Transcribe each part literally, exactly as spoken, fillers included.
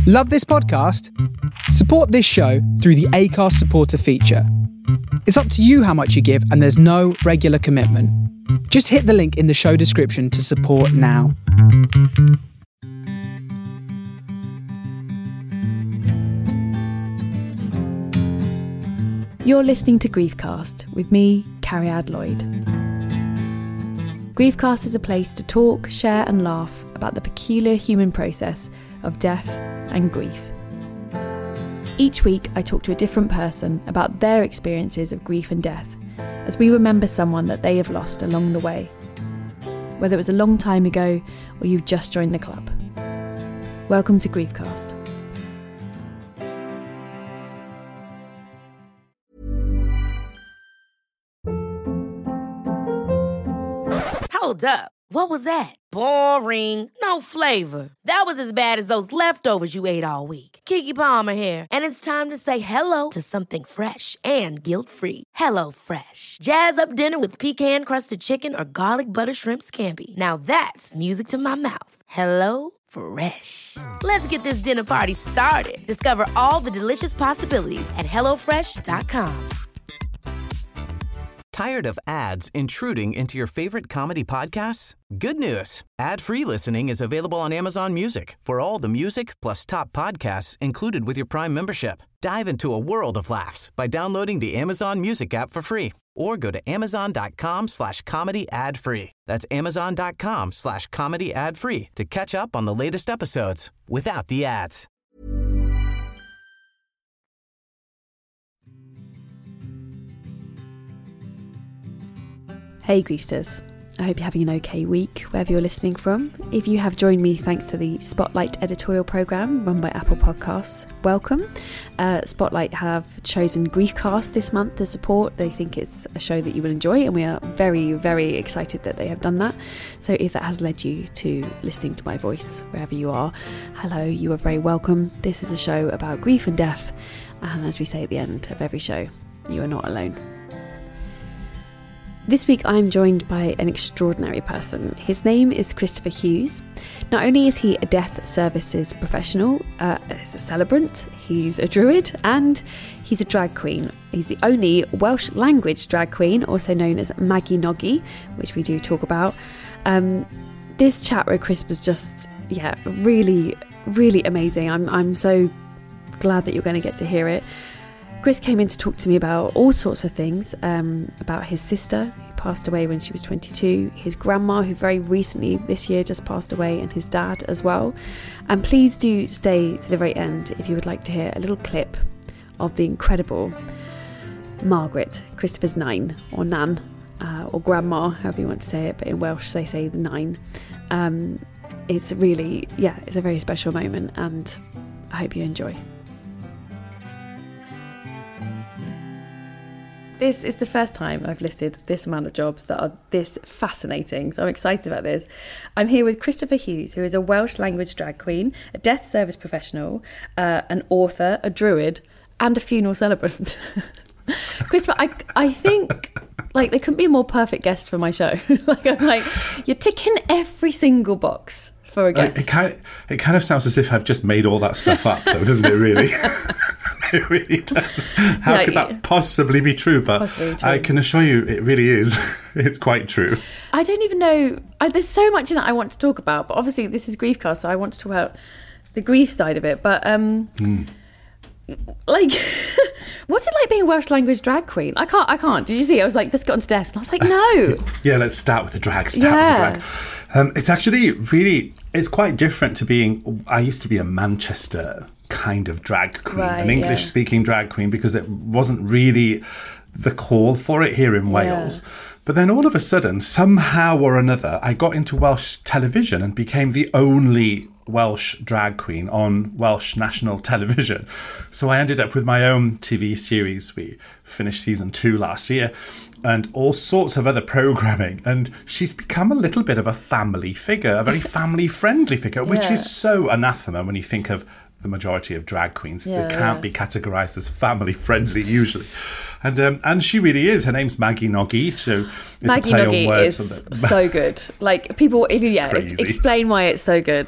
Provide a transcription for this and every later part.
Love this podcast? Support this show through the Acast supporter feature. It's up to you how much you give, and there's no regular commitment. Just hit the link in the show description to support now. You're listening to Griefcast with me, Cariad Lloyd. Griefcast is a place to talk, share and laugh about the peculiar human process of death and grief. Each week I talk to a different person about their experiences of grief and death as we remember someone that they have lost along the way, whether it was a long time ago or you've just joined the club. Welcome to Griefcast. Hold up. What was that? Boring. No flavor. That was as bad as those leftovers you ate all week. Keke Palmer here, and it's time to say hello to something fresh and guilt-free. Hello Fresh. Jazz up dinner with pecan-crusted chicken or garlic butter shrimp scampi. Now that's music to my mouth. Hello Fresh. Let's get this dinner party started. Discover all the delicious possibilities at hello fresh dot com. Tired of ads intruding into your favorite comedy podcasts? Good news. Ad-free listening is available on Amazon Music for all the music plus top podcasts included with your Prime membership. Dive into a world of laughs by downloading the Amazon Music app for free or go to amazon.com slash comedy ad free. That's amazon.com slash comedy ad free to catch up on the latest episodes without the ads. Hey Griefsters, I hope you're having an okay week wherever you're listening from. If you have joined me thanks to the Spotlight editorial programme run by Apple Podcasts, welcome. Uh, Spotlight have chosen Griefcast this month to support. They think it's a show that you will enjoy, and we are very, very excited that they have done that. So if that has led you to listening to my voice wherever you are, hello, you are very welcome. This is a show about grief and death, and as we say at the end of every show, you are not alone. This week I'm joined by an extraordinary person. His name is Christopher Hughes. Not only is he a death services professional, uh, he's a celebrant, he's a druid, and he's a drag queen. He's the only Welsh language drag queen, also known as Maggie Noggy, which we do talk about. Um, this chat with Chris was just, yeah, really, really amazing. I'm, I'm so glad that you're going to get to hear it. Chris came in to talk to me about all sorts of things, um, about his sister, who passed away when she was twenty-two, his grandma, who very recently this year just passed away, and his dad as well. And please do stay to the very end if you would like to hear a little clip of the incredible Margaret, Christopher's nine, or Nan, uh, or grandma, however you want to say it, but in Welsh they say the nine. Um, it's really, yeah, it's a very special moment, and I hope you enjoy. This is the first time I've listed this amount of jobs that are this fascinating, so I'm excited about this. I'm here with Christopher Hughes, who is a Welsh language drag queen, a death service professional, uh, an author, a druid, and a funeral celebrant. Christopher, I, I think like there couldn't be a more perfect guest for my show. like I'm like, you're ticking every single box for a guest. It kind of, it kind of sounds as if I've just made all that stuff up, though, doesn't it? Really. It really does. How yeah, could that possibly be true? But true. I can assure you it really is. It's quite true. I don't even know. I, there's so much in it I want to talk about. But obviously this is Griefcast, so I want to talk about the grief side of it. But, um, mm. like, what's it like being a Welsh language drag queen? I can't. I can't. Did you see? I was like, let's get on to death. And I was like, no. Yeah, let's start with the drag. Start yeah. with the drag. Um, it's actually really, it's quite different to being, I used to be a Manchester kind of drag queen, right, an English yeah. speaking drag queen, because it wasn't really the call for it here in Wales. Yeah. But then all of a sudden, somehow or another, I got into Welsh television and became the only Welsh drag queen on Welsh national television. So I ended up with my own T V series. We finished season two last year, and all sorts of other programming. And she's become a little bit of a family figure, a very family friendly figure, yeah. which is so anathema when you think of the majority of drag queens. Yeah, they can't yeah. be categorised as family friendly usually. And um, and she really is. Her name's Maggie Noggy, so it's Maggie a play Noggy on words. Is so good. Like people, if you yeah, crazy. explain why it's so good, because it's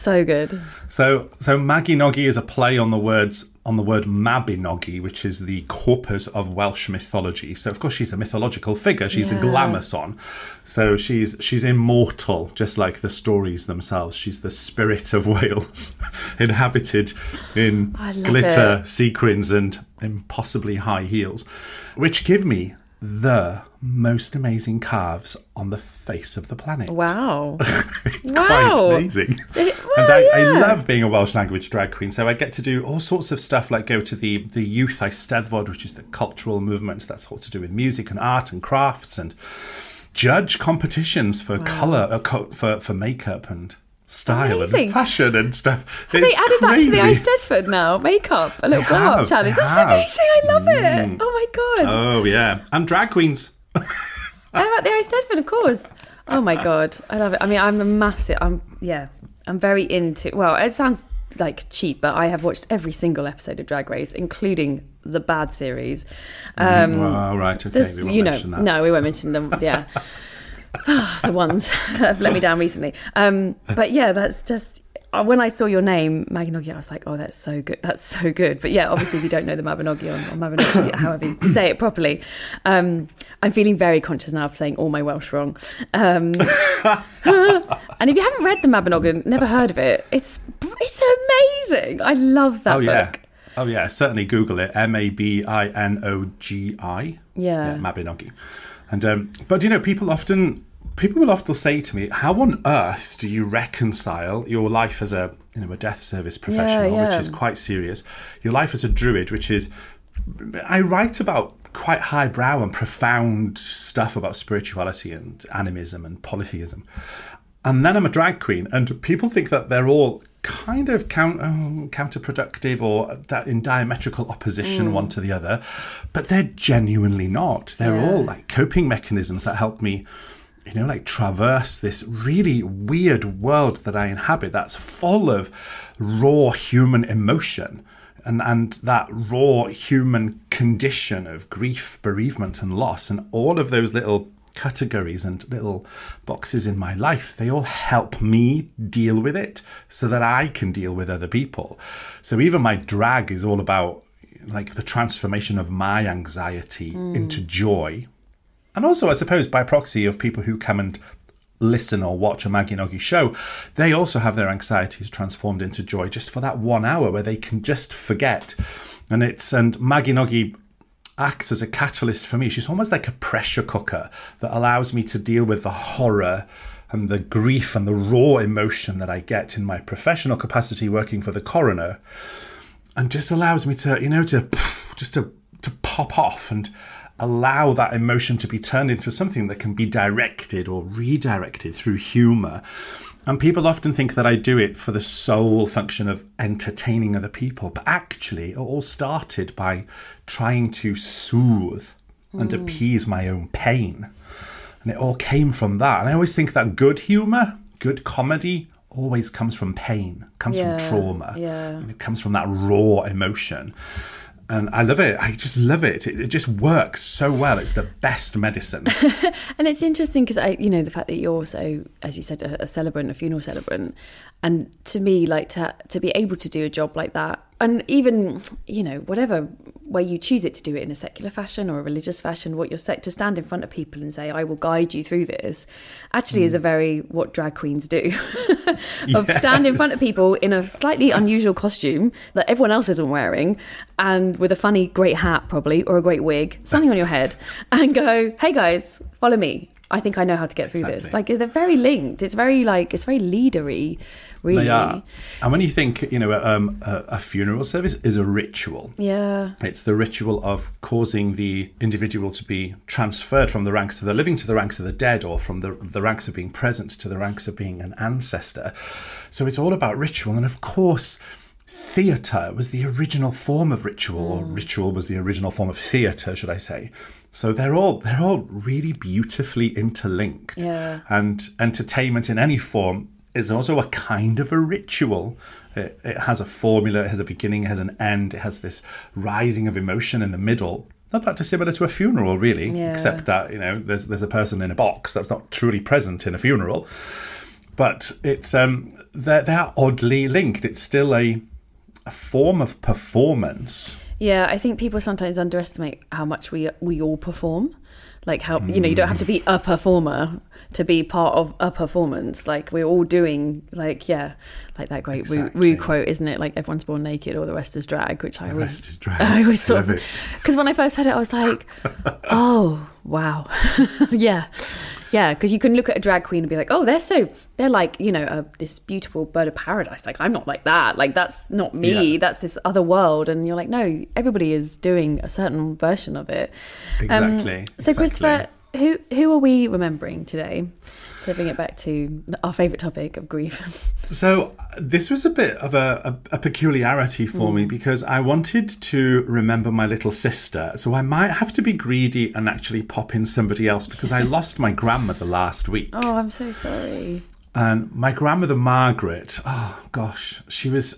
So good. So, so Mabinogi is a play on the words on the word Mabinogi, which is the corpus of Welsh mythology. So, of course, she's a mythological figure. She's yeah. a glamazon. So she's she's immortal, just like the stories themselves. She's the spirit of Wales, inhabited in glitter, it. sequins, and impossibly high heels, which give me the most amazing calves on the face of the planet. Wow. It's wow. quite amazing. It, well, and I, yeah. I love being a Welsh language drag queen, so I get to do all sorts of stuff, like go to the, the Youth Eisteddfod, which is the cultural movement that's all to do with music and art and crafts, and judge competitions for wow. colour, uh, co- for, for makeup and style Amazing. and fashion and stuff. Have it's they added crazy. that to the Eisteddfod now? Makeup, a little They glow up have, challenge. they That's have. amazing. I love it. Mm. Oh my god. Oh yeah, and drag queens. How about the Eisteddfod, of course. Oh my god, I love it. I mean, I'm a massive. I'm yeah. I'm very into. Well, it sounds like cheap, but I have watched every single episode of Drag Race, including the bad series. Um, mm, oh, right, okay. We won't you know, mention that. No, we won't mention them. Yeah. The ones that have let me down recently. Um, but yeah, that's just when I saw your name, Mabinogi, I was like, oh, that's so good. That's so good. But yeah, obviously, if you don't know the Mabinogi or, or Mabinogi, however you say it properly, um, I'm feeling very conscious now of saying all my Welsh wrong. Um, and if you haven't read the Mabinogi, never heard of it, it's it's amazing. I love that oh, yeah. book. Oh, yeah. Certainly Google it. M A B I N O G I. Yeah. yeah Mabinogi. And um, but you know, people often people will often say to me, "How on earth do you reconcile your life as a you know a death service professional, yeah, yeah. which is quite serious, your life as a druid, which is I write about quite highbrow and profound stuff about spirituality and animism and polytheism, and then I'm a drag queen, and people think that they're all kind of count, oh, counterproductive or in diametrical opposition mm. one to the other, but they're genuinely not. They're yeah. all like coping mechanisms that help me, you know, like traverse this really weird world that I inhabit that's full of raw human emotion and, and that raw human condition of grief, bereavement and loss, and all of those little categories and little boxes in my life, they all help me deal with it so that I can deal with other people. So even my drag is all about like the transformation of my anxiety mm. into joy. And also, I suppose, by proxy of people who come and listen or watch a Mabinogi show, they also have their anxieties transformed into joy just for that one hour where they can just forget. And it's and Mabinogi acts as a catalyst for me. She's almost like a pressure cooker that allows me to deal with the horror and the grief and the raw emotion that I get in my professional capacity working for the coroner, and just allows me to, you know, to just to to pop off and allow that emotion to be turned into something that can be directed or redirected through humour. And people often think that I do it for the sole function of entertaining other people. But actually, it all started by trying to soothe and mm. appease my own pain. And it all came from that. And I always think that good humour, good comedy, always comes from pain, comes yeah, from trauma. Yeah. And it comes from that raw emotion. And I love it. I just love it. It, it just works so well. It's the best medicine. And it's interesting because, I, you know, the fact that you're also, as you said, a, a celebrant, a funeral celebrant. And to me, like to to be able to do a job like that, and even, you know, whatever way you choose it, to do it in a secular fashion or a religious fashion, what you're set to stand in front of people and say, I will guide you through this, actually mm. is a very what drag queens do. Of yes. stand in front of people in a slightly unusual costume that everyone else isn't wearing, and with a funny great hat probably, or a great wig, something on your head, and go, hey guys, follow me. I think I know how to get through exactly. this. Like, they're very linked. It's very like, it's very leadery, really. They are. And when you think, you know, um, a, a funeral service is a ritual. Yeah. It's the ritual of causing the individual to be transferred from the ranks of the living to the ranks of the dead, or from the, the ranks of being present to the ranks of being an ancestor. So it's all about ritual. And of course, theatre was the original form of ritual, mm. or ritual was the original form of theatre, should I say. So they're all they're all really beautifully interlinked. Yeah. And entertainment in any form is also a kind of a ritual. It, it has a formula, it has a beginning, it has an end, it has this rising of emotion in the middle. Not that dissimilar to a funeral, really, yeah. except that, you know, there's there's a person in a box that's not truly present in a funeral. but it's um, they're, they're oddly linked. It's still a, a form of performance. Yeah, I think people sometimes underestimate how much we we all perform. Like how, you know, you don't have to be a performer to be part of a performance. Like we're all doing, like, yeah, like that great exactly. Rue quote, isn't it? Like everyone's born naked or the rest is drag, which I the always, rest is drag. I always sort Love of, because when I first heard it, I was like, oh, wow. yeah. Yeah, because you can look at a drag queen and be like, oh, they're so, they're like, you know, uh, this beautiful bird of paradise. Like, I'm not like that. Like, that's not me. Yeah. That's this other world. And you're like, no, everybody is doing a certain version of it. Exactly. Um, so, exactly. Christopher, who who are we remembering today? To bring it back to our favourite topic of grief. So this was a bit of a, a, a peculiarity for mm. me because I wanted to remember my little sister. So I might have to be greedy and actually pop in somebody else because I lost my grandmother last week. Oh, I'm so sorry. And my grandmother, Margaret, oh gosh, she was,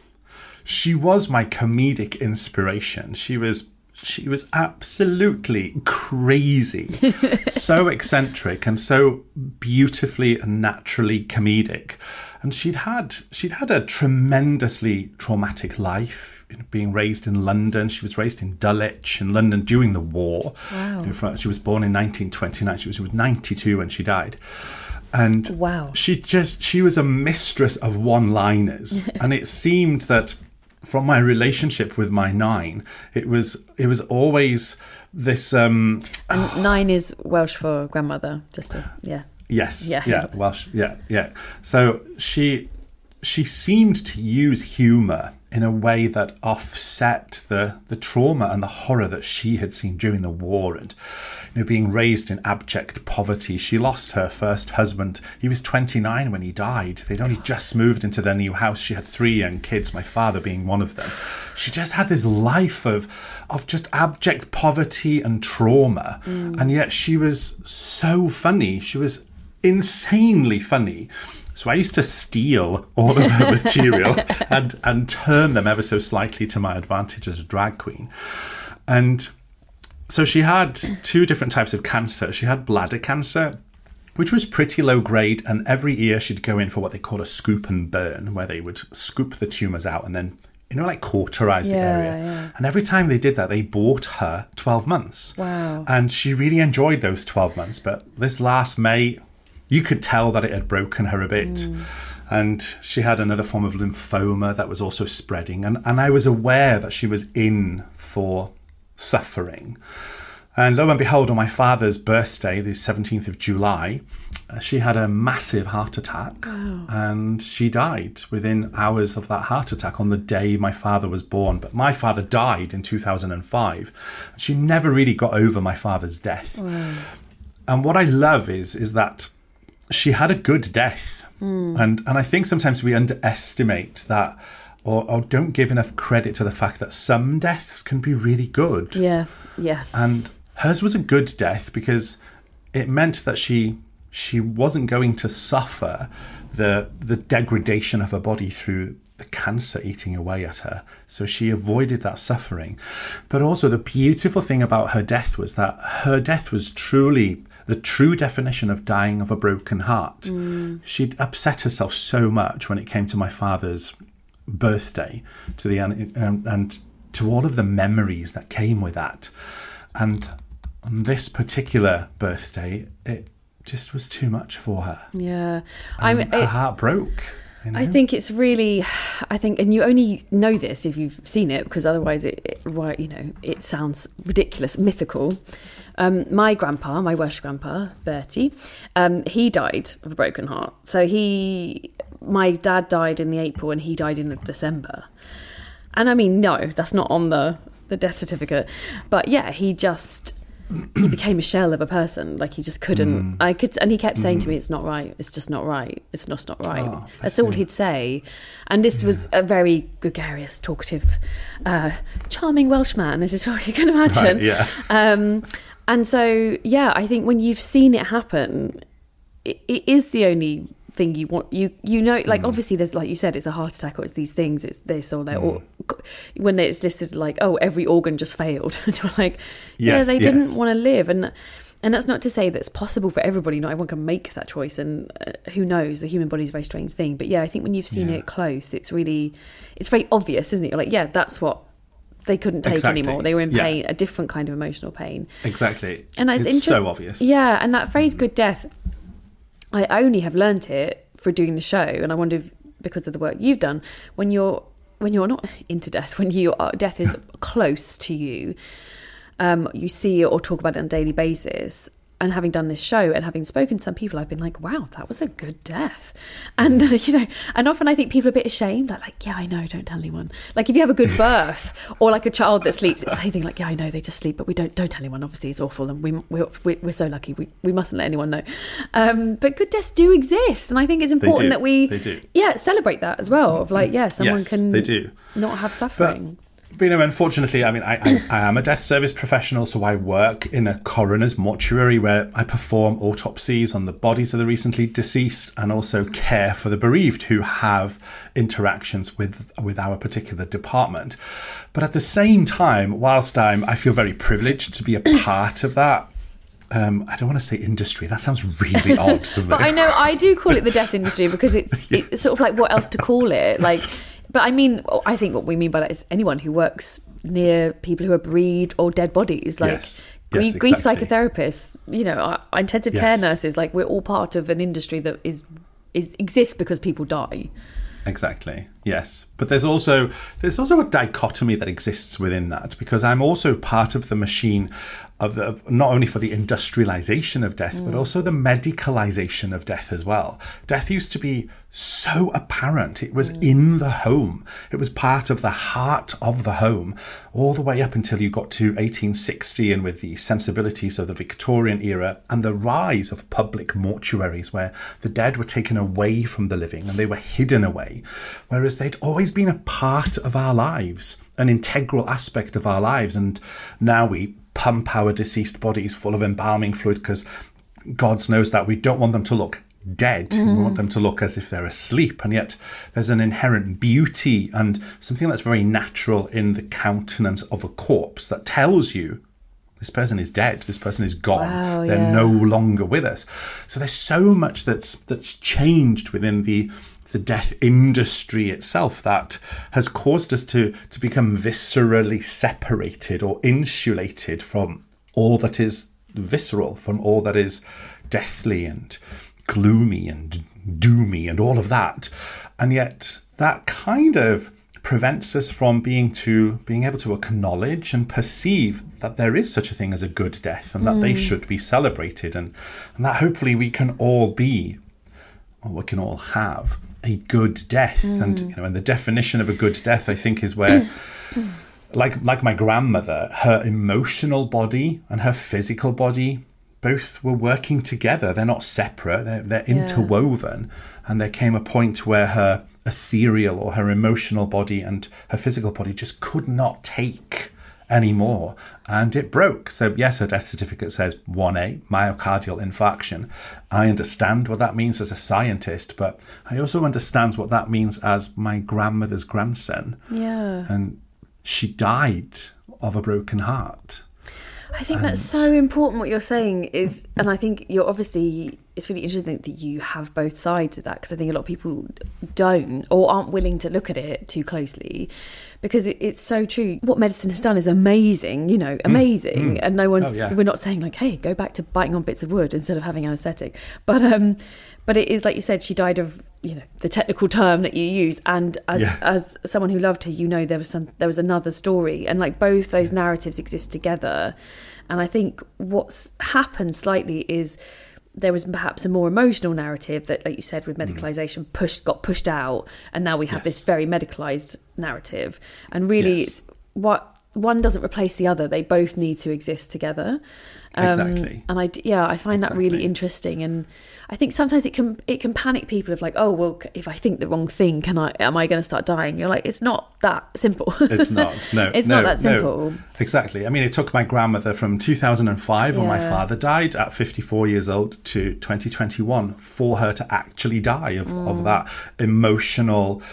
she was my comedic inspiration. She was She was absolutely crazy, so eccentric and so beautifully and naturally comedic. And she'd had she'd had a tremendously traumatic life, you know, being raised in London. She was raised in Dulwich in London during the war. Wow. You know, she was born in nineteen twenty-nine. She was, she was ninety-two when she died. And wow. she just she was a mistress of one-liners. And it seemed that from my relationship with my nine, it was it was always this. Um, and oh. Nine is Welsh for grandmother, just to yeah. Yes. Yeah. Yeah. Welsh. Yeah. Yeah. So she she seemed to use humour in a way that offset the the trauma and the horror that she had seen during the war and. You know, being raised in abject poverty. She lost her first husband. He was twenty-nine when he died. They'd only just moved into their new house. She had three young kids, my father being one of them. She just had this life of of just abject poverty and trauma. Mm. And yet she was so funny. She was insanely funny. So I used to steal all of her material and, and turn them ever so slightly to my advantage as a drag queen. And so she had two different types of cancer. She had bladder cancer, which was pretty low grade. And every year she'd go in for what they call a scoop and burn, where they would scoop the tumours out and then, you know, like cauterize yeah, the area. Yeah. And every time they did that, they bought her twelve months. Wow. And she really enjoyed those twelve months. But this last May, you could tell that it had broken her a bit. Mm. And she had another form of lymphoma that was also spreading. And, and I was aware that she was in for suffering. And lo and behold, on my father's birthday, the seventeenth of July, uh, she had a massive heart attack. Wow. And she died within hours of that heart attack on the day my father was born. But my father died in two thousand five. And she never really got over my father's death. Wow. And what I love is, is that she had a good death. Mm. And, and I think sometimes we underestimate that Or, or don't give enough credit to the fact that some deaths can be really good. Yeah, yeah. And hers was a good death because it meant that she she wasn't going to suffer the the degradation of her body through the cancer eating away at her. So she avoided that suffering. But also the beautiful thing about her death was that her death was truly the true definition of dying of a broken heart. Mm. She'd upset herself so much when it came to my father's birthday, to the and, and to all of the memories that came with that. And on this particular birthday, it just was too much for her. Yeah. And I'm, her it, heart broke. You know? I think it's really, I think, and you only know this if you've seen it, because otherwise it, it right, you know, it sounds ridiculous, mythical. Um, my grandpa, my Welsh grandpa, Bertie, um, he died of a broken heart. So he, my dad died in the April and he died in December. And I mean, no, that's not on the, the death certificate. But yeah, he just, he became a shell of a person. Like he just couldn't, mm. I could, and he kept saying mm. to me, it's not right. It's just not right. It's just not right. Oh, that's all he'd say. And this yeah. was a very gregarious, talkative, uh, charming Welshman, as is what you can imagine. Right, yeah. Um, and so, yeah, I think when you've seen it happen, it, it is the only thing you want. You you know, like mm. obviously there's, like you said, it's a heart attack or it's these things, it's this or that. Mm. Or when it's listed like, oh, every organ just failed. And you're like, yeah, yes, they yes. didn't want to live. And And that's not to say that it's possible for everybody. Not everyone can make that choice. And uh, who knows? The human body is a very strange thing. But yeah, I think when you've seen yeah. it close, it's really, it's very obvious, isn't it? You're like, yeah, that's what they couldn't take exactly. anymore. They were in pain, yeah. a different kind of emotional pain. Exactly. And it's, it's interest- so obvious. Yeah. And that phrase, good death, I only have learnt it for doing the show. And I wonder if, because of the work you've done, when you're, when you're not into death, when you are, death is close to you, um, you see it or talk about it on a daily basis. And having done this show and having spoken to some people, I've been like, wow, that was a good death. And, you know, and often I think people are a bit ashamed. Like, like, yeah, I know, don't tell anyone. Like if you have a good birth or like a child that sleeps, it's the same thing. Like, yeah, I know, they just sleep, but we don't, don't tell anyone. Obviously it's awful. And we, we're, we're so lucky. We, we mustn't let anyone know. Um, but good deaths do exist. And I think it's important that we, they do. yeah, celebrate that as well. Of like, yeah, someone yes, can they do. not have suffering. But, But, you know, unfortunately, I mean, I, I, I am a death service professional, so I work in a coroner's mortuary where I perform autopsies on the bodies of the recently deceased and also care for the bereaved who have interactions with with our particular department. But at the same time, whilst I'm, I feel very privileged to be a part of that, Um, I don't want to say industry. That sounds really odd, doesn't but it? I know I do call it the death industry because it's, yes. it's sort of like what else to call it, like. But I mean, I think what we mean by that is anyone who works near people who are bereaved or dead bodies, like yes. grief, yes, grief exactly. psychotherapists, you know, our, our intensive yes. care nurses, like we're all part of an industry that is is exists because people die. Exactly. Yes. But there's also there's also a dichotomy that exists within that, because I'm also part of the machine of, the, of not only for the industrialization of death, mm. but also the medicalization of death as well. Death used to be so apparent. It was mm. in the home. It was part of the heart of the home, all the way up until you got to eighteen sixty, and with the sensibilities of the Victorian era and the rise of public mortuaries where the dead were taken away from the living and they were hidden away, whereas they'd always been a part of our lives, an integral aspect of our lives. And now we pump our deceased bodies full of embalming fluid because God knows that we don't want them to look dead. Mm. We want them to look as if they're asleep. And yet there's an inherent beauty and something that's very natural in the countenance of a corpse that tells you this person is dead, this person is gone, wow, they're yeah. no longer with us. So there's so much that's that's changed within the the death industry itself that has caused us to to become viscerally separated or insulated from all that is visceral, from all that is deathly and gloomy and doomy and all of that. And yet that kind of prevents us from being to being able to acknowledge and perceive that there is such a thing as a good death and that mm. they should be celebrated, and, and that hopefully we can all be, or we can all have a good death. Mm. And you know, and the definition of a good death, I think, is where like like my grandmother, her emotional body and her physical body both were working together. They're not separate, they're, they're yeah. interwoven. And there came a point where her ethereal or her emotional body and her physical body just could not take anymore, and it broke. So yes, her death certificate says one A, myocardial infarction. I understand what that means as a scientist, but I also understand what that means as my grandmother's grandson. Yeah. And she died of a broken heart. I think and... that's so important what you're saying is, and I think you're obviously, it's really interesting that you have both sides of that, because I think a lot of people don't or aren't willing to look at it too closely, because it, it's so true. What medicine has done is amazing, you know, amazing. Mm, mm. And no one's, oh, yeah. we're not saying like, hey, go back to biting on bits of wood instead of having anaesthetic. But, um, but it is, like you said, she died of, you know, the technical term that you use. And as yeah. as someone who loved her, you know, there was some, there was another story, and like both those narratives exist together. And I think what's happened slightly is there was perhaps a more emotional narrative that, like you said, with medicalisation, pushed got pushed out, and now we have yes. this very medicalised narrative. And really, yes. it's what one doesn't replace the other; they both need to exist together. Um, exactly. And I, yeah, I find exactly. that really interesting. And I think sometimes it can it can panic people of like, oh well, if I think the wrong thing, can I am I going to start dying? You're like, it's not that simple. It's not. No, it's no, not that simple. No. Exactly. I mean, it took my grandmother from two thousand five, yeah. when my father died at fifty-four years old, to twenty twenty-one for her to actually die of, mm. of that emotional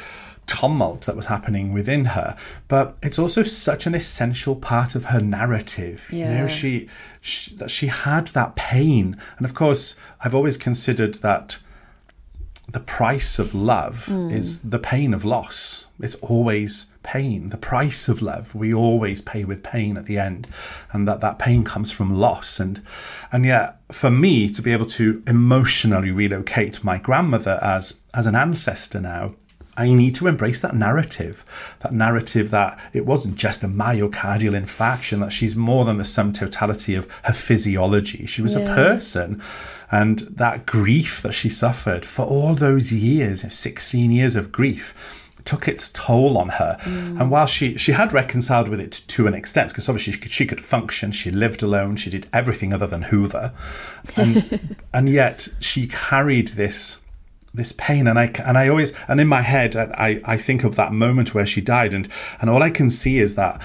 tumult that was happening within her, but it's also such an essential part of her narrative. Yeah. You know, she, she that she had that pain, and of course, I've always considered that the price of love mm. is the pain of loss. It's always pain. The price of love, we always pay with pain at the end, and that that pain comes from loss. And and yet, for me to be able to emotionally relocate my grandmother as as an ancestor now, I need to embrace that narrative, that narrative that it wasn't just a myocardial infarction, that she's more than the sum totality of her physiology. She was yeah. a person. And that grief that she suffered for all those years, sixteen years of grief, took its toll on her. Mm. And while she, she had reconciled with it to an extent, because obviously she could, she could function, she lived alone, she did everything other than hoover. And, and yet she carried this this pain. And I, and I always, and in my head, I, I think of that moment where she died. And, and all I can see is that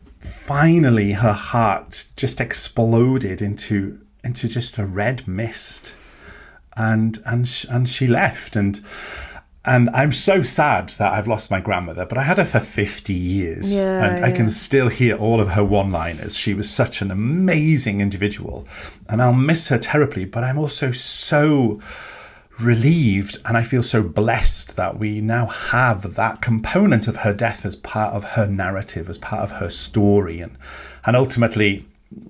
finally her heart just exploded into into just a red mist, and and sh- and she left, and and I'm so sad that I've lost my grandmother, but I had her for fifty years, yeah, and yeah. I can still hear all of her one-liners. She was such an amazing individual, and I'll miss her terribly, but I'm also so relieved, and I feel so blessed that we now have that component of her death as part of her narrative, as part of her story, and and ultimately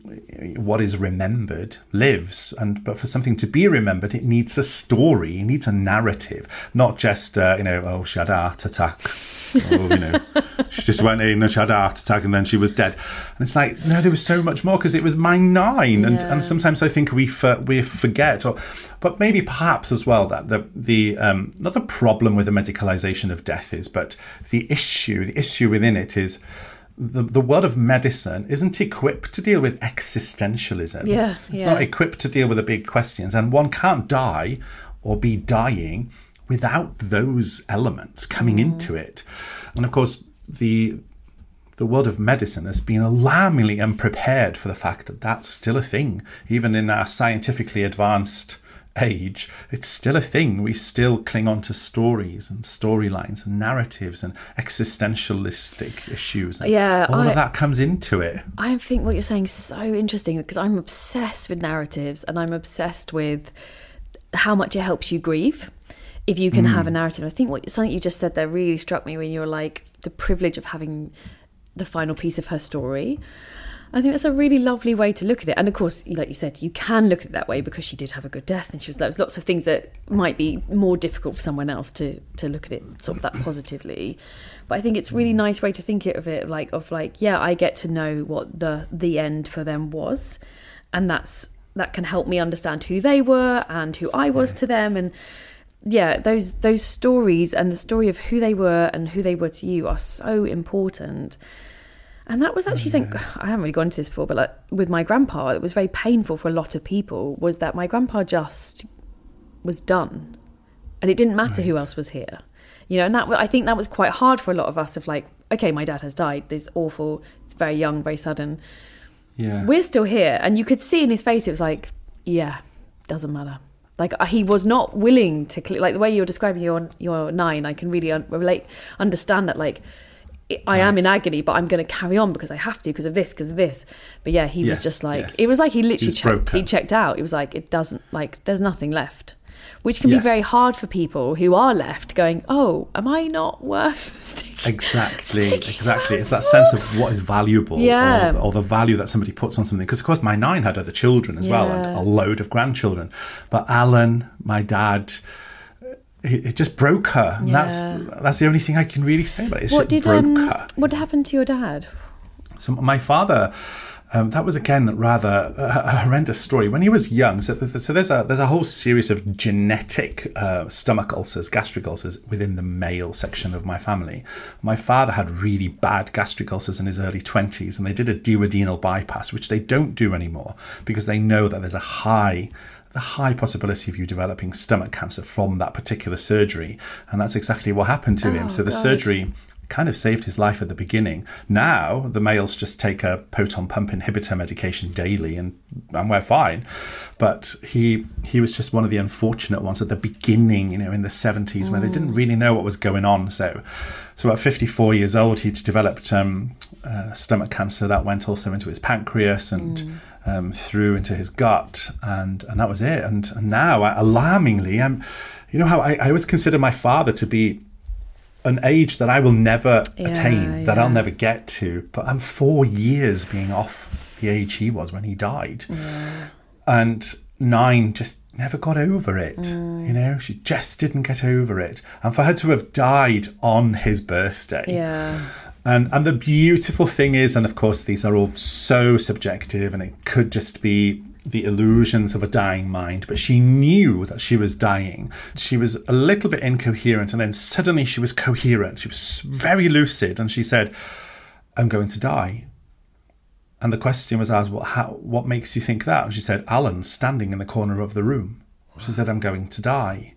what is remembered lives. And but for something to be remembered, it needs a story, it needs a narrative, not just uh, you know, oh, she had a heart attack, oh, you know, she just went in and she had a heart attack and then she was dead. And it's like, no, there was so much more, because it was my nine. And yeah. and sometimes I think we for, we forget, or but maybe perhaps as well that the the um not the problem with the medicalization of death is, but the issue the issue within it is The, the world of medicine isn't equipped to deal with existentialism. Yeah, it's yeah. not equipped to deal with the big questions, and one can't die or be dying without those elements coming mm. into it. And of course, the the world of medicine has been alarmingly unprepared for the fact that that's still a thing, even in our scientifically advanced age. It's still a thing. We still cling on to stories and storylines and narratives and existentialistic issues, and yeah, all I, of that comes into it. I think what you're saying is so interesting, because I'm obsessed with narratives, and I'm obsessed with how much it helps you grieve if you can mm. have a narrative. I think what something you just said there really struck me, when you were like, the privilege of having the final piece of her story. I think that's a really lovely way to look at it. And of course, like you said, you can look at it that way because she did have a good death, and she was, there was lots of things that might be more difficult for someone else to to look at it sort of that positively. But I think it's a really nice way to think of it, like of like, yeah, I get to know what the the end for them was, and that's that can help me understand who they were and who I was to them. And yeah, those those stories and the story of who they were and who they were to you are so important. And that was actually something, I haven't really gone into this before, but like with my grandpa, it was very painful for a lot of people, was that my grandpa just was done. And it didn't matter right. who else was here. You know, and that I think that was quite hard for a lot of us, of like, okay, my dad has died. This awful, it's very young, very sudden. Yeah. We're still here. And you could see in his face, it was like, yeah, doesn't matter. Like, he was not willing to, like the way you're describing your, your nine, I can really un- relate, understand that, like, I am in agony, but I'm going to carry on because I have to, because of this, because of this. But yeah, he yes, was just like, yes. it was like he literally checked, he checked out. It was like, it doesn't, like, there's nothing left, which can yes. be very hard for people who are left going, oh, am I not worth sticking? Exactly, sticking exactly. It's that sense of what is valuable, yeah. or, or the value that somebody puts on something. Because of course, my nine had other children as yeah. well, and a load of grandchildren. But Alan, my dad, it just broke her. And yeah. that's that's the only thing I can really say about it. It what did broke um, her. What happened to your dad? So my father, um, that was again rather a, a horrendous story. When he was young, so, so there's a there's a whole series of genetic uh, stomach ulcers, gastric ulcers within the male section of my family. My father had really bad gastric ulcers in his early twenties, and they did a duodenal bypass, which they don't do anymore because they know that there's a high the high possibility of you developing stomach cancer from that particular surgery. And that's exactly what happened to oh, him. So the God. surgery kind of saved his life at the beginning. Now the males just take a proton pump inhibitor medication daily and, and we're fine. But he he was just one of the unfortunate ones at the beginning, you know, in the seventies, mm. where they didn't really know what was going on. So so at fifty-four years old, he'd developed um, uh, stomach cancer that went also into his pancreas and mm. um, through into his gut. And, and that was it. And, and now, alarmingly, I'm, you know how I, I always consider my father to be an age that I will never yeah, attain, that yeah. I'll never get to. But I'm four years being off the age he was when he died. Yeah. And Nine just never got over it. Mm. You know, she just didn't get over it. And for her to have died on his birthday. Yeah. And and the beautiful thing is, and of course these are all so subjective and it could just be the illusions of a dying mind, but she knew that she was dying. She was a little bit incoherent and then suddenly she was coherent. She was very lucid and she said, I'm going to die. And the question was asked, well, how, what makes you think that? And she said, Alan's standing in the corner of the room. She said, I'm going to die.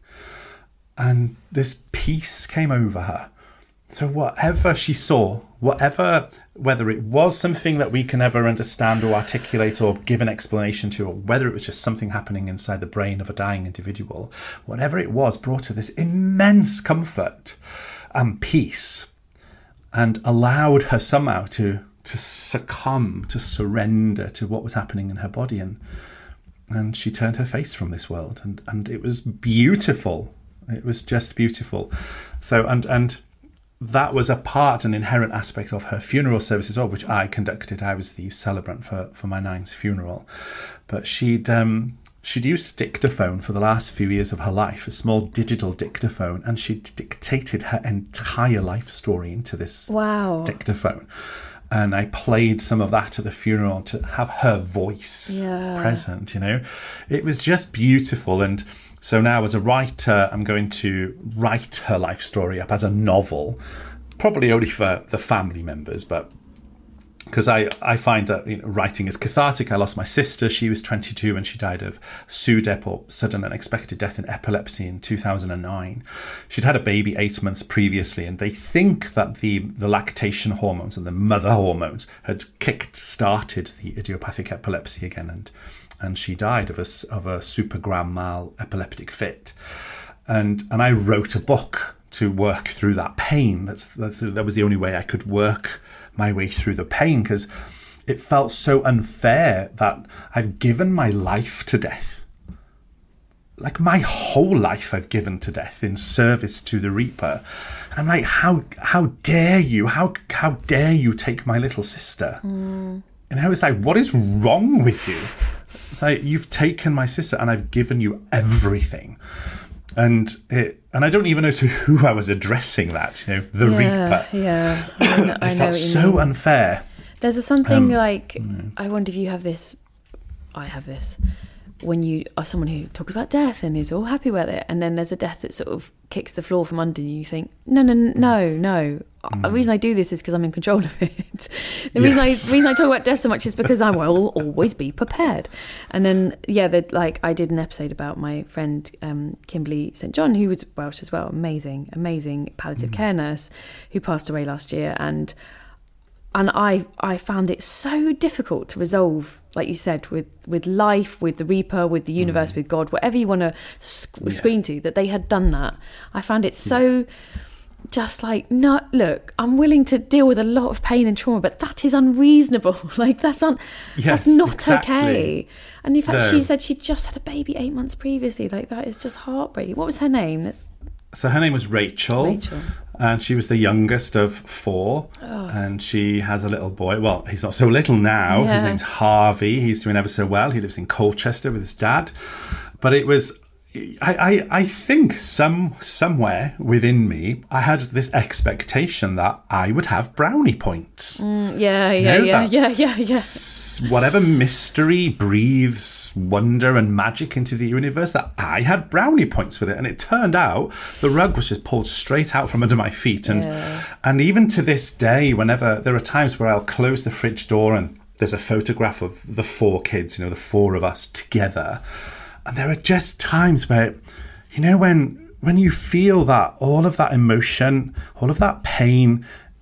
And this peace came over her. So whatever she saw, whatever, whether it was something that we can ever understand or articulate or give an explanation to, or whether it was just something happening inside the brain of a dying individual, whatever it was brought her this immense comfort and peace and allowed her somehow to to succumb, to surrender to what was happening in her body. And and she turned her face from this world. And, and it was beautiful. It was just beautiful. So, and and that was a part, an inherent aspect of her funeral service as well, which I conducted. I was the celebrant for, for my Nine's funeral. But she'd um, she'd used a dictaphone for the last few years of her life, a small digital dictaphone, and she'd dictated her entire life story into this wow. dictaphone. And I played some of that at the funeral to have her voice yeah. present, you know. It was just beautiful. And so now as a writer, I'm going to write her life story up as a novel, probably only for the family members, but because I, I find that you know, writing is cathartic. I lost my sister. She was twenty-two and she died of S U D E P, or sudden unexpected death in epilepsy, in two thousand nine. She'd had a baby eight months previously, and they think that the, the lactation hormones and the mother hormones had kick-started the idiopathic epilepsy again, and and she died of a, of a super grand mal epileptic fit. And and I wrote a book to work through that pain. That's, that, that was the only way I could work my way through the pain, because it felt so unfair that I've given my life to death. Like my whole life I've given to death in service to the Reaper. And I'm like, how how dare you? How how dare you take my little sister? Mm. And I was like, what is wrong with you? It's like, you've taken my sister and I've given you everything. And it, and I don't even know to who I was addressing that, you know, the yeah, Reaper. Yeah, I know, I it know felt what you so mean. unfair. There's a something um, like, mm. I wonder if you have this, I have this, when you are someone who talks about death and is all happy about it, and then there's a death that sort of kicks the floor from under you, you think, no, no, no, no. Mm. The reason I do this is because I'm in control of it. The reason yes. I reason I talk about death so much is because I will always be prepared. And then, yeah, like I did an episode about my friend um, Kimberly Saint John, who was Welsh as well, amazing, amazing palliative mm. care nurse, who passed away last year, and and I I found it so difficult to resolve, like you said, with, with life, with the Reaper, with the universe, mm. with God, whatever you want to sc- yeah. scream to, that they had done that. I found it so yeah. just like, no, look, I'm willing to deal with a lot of pain and trauma, but that is unreasonable. Like that's un- yes, that's not exactly. okay. And in fact, no. she said she just had a baby eight months previously. Like that is just heartbreaking. What was her name? That's So her name was Rachel, Rachel, and she was the youngest of four, oh. and she has a little boy. Well, he's not so little now. Yeah. His name's Harvey. He's doing ever so well. He lives in Colchester with his dad. But it was, I, I, I think some somewhere within me, I had this expectation that I would have brownie points. Mm, yeah, yeah, you know, yeah, yeah, yeah, yeah. S- whatever mystery breathes wonder and magic into the universe, that I had brownie points with it. And it turned out the rug was just pulled straight out from under my feet. And yeah. and even to this day, whenever there are times where I'll close the fridge door and there's a photograph of the four kids, you know, the four of us together. And there are just times where, you know, when when you feel that all of that emotion, all of that pain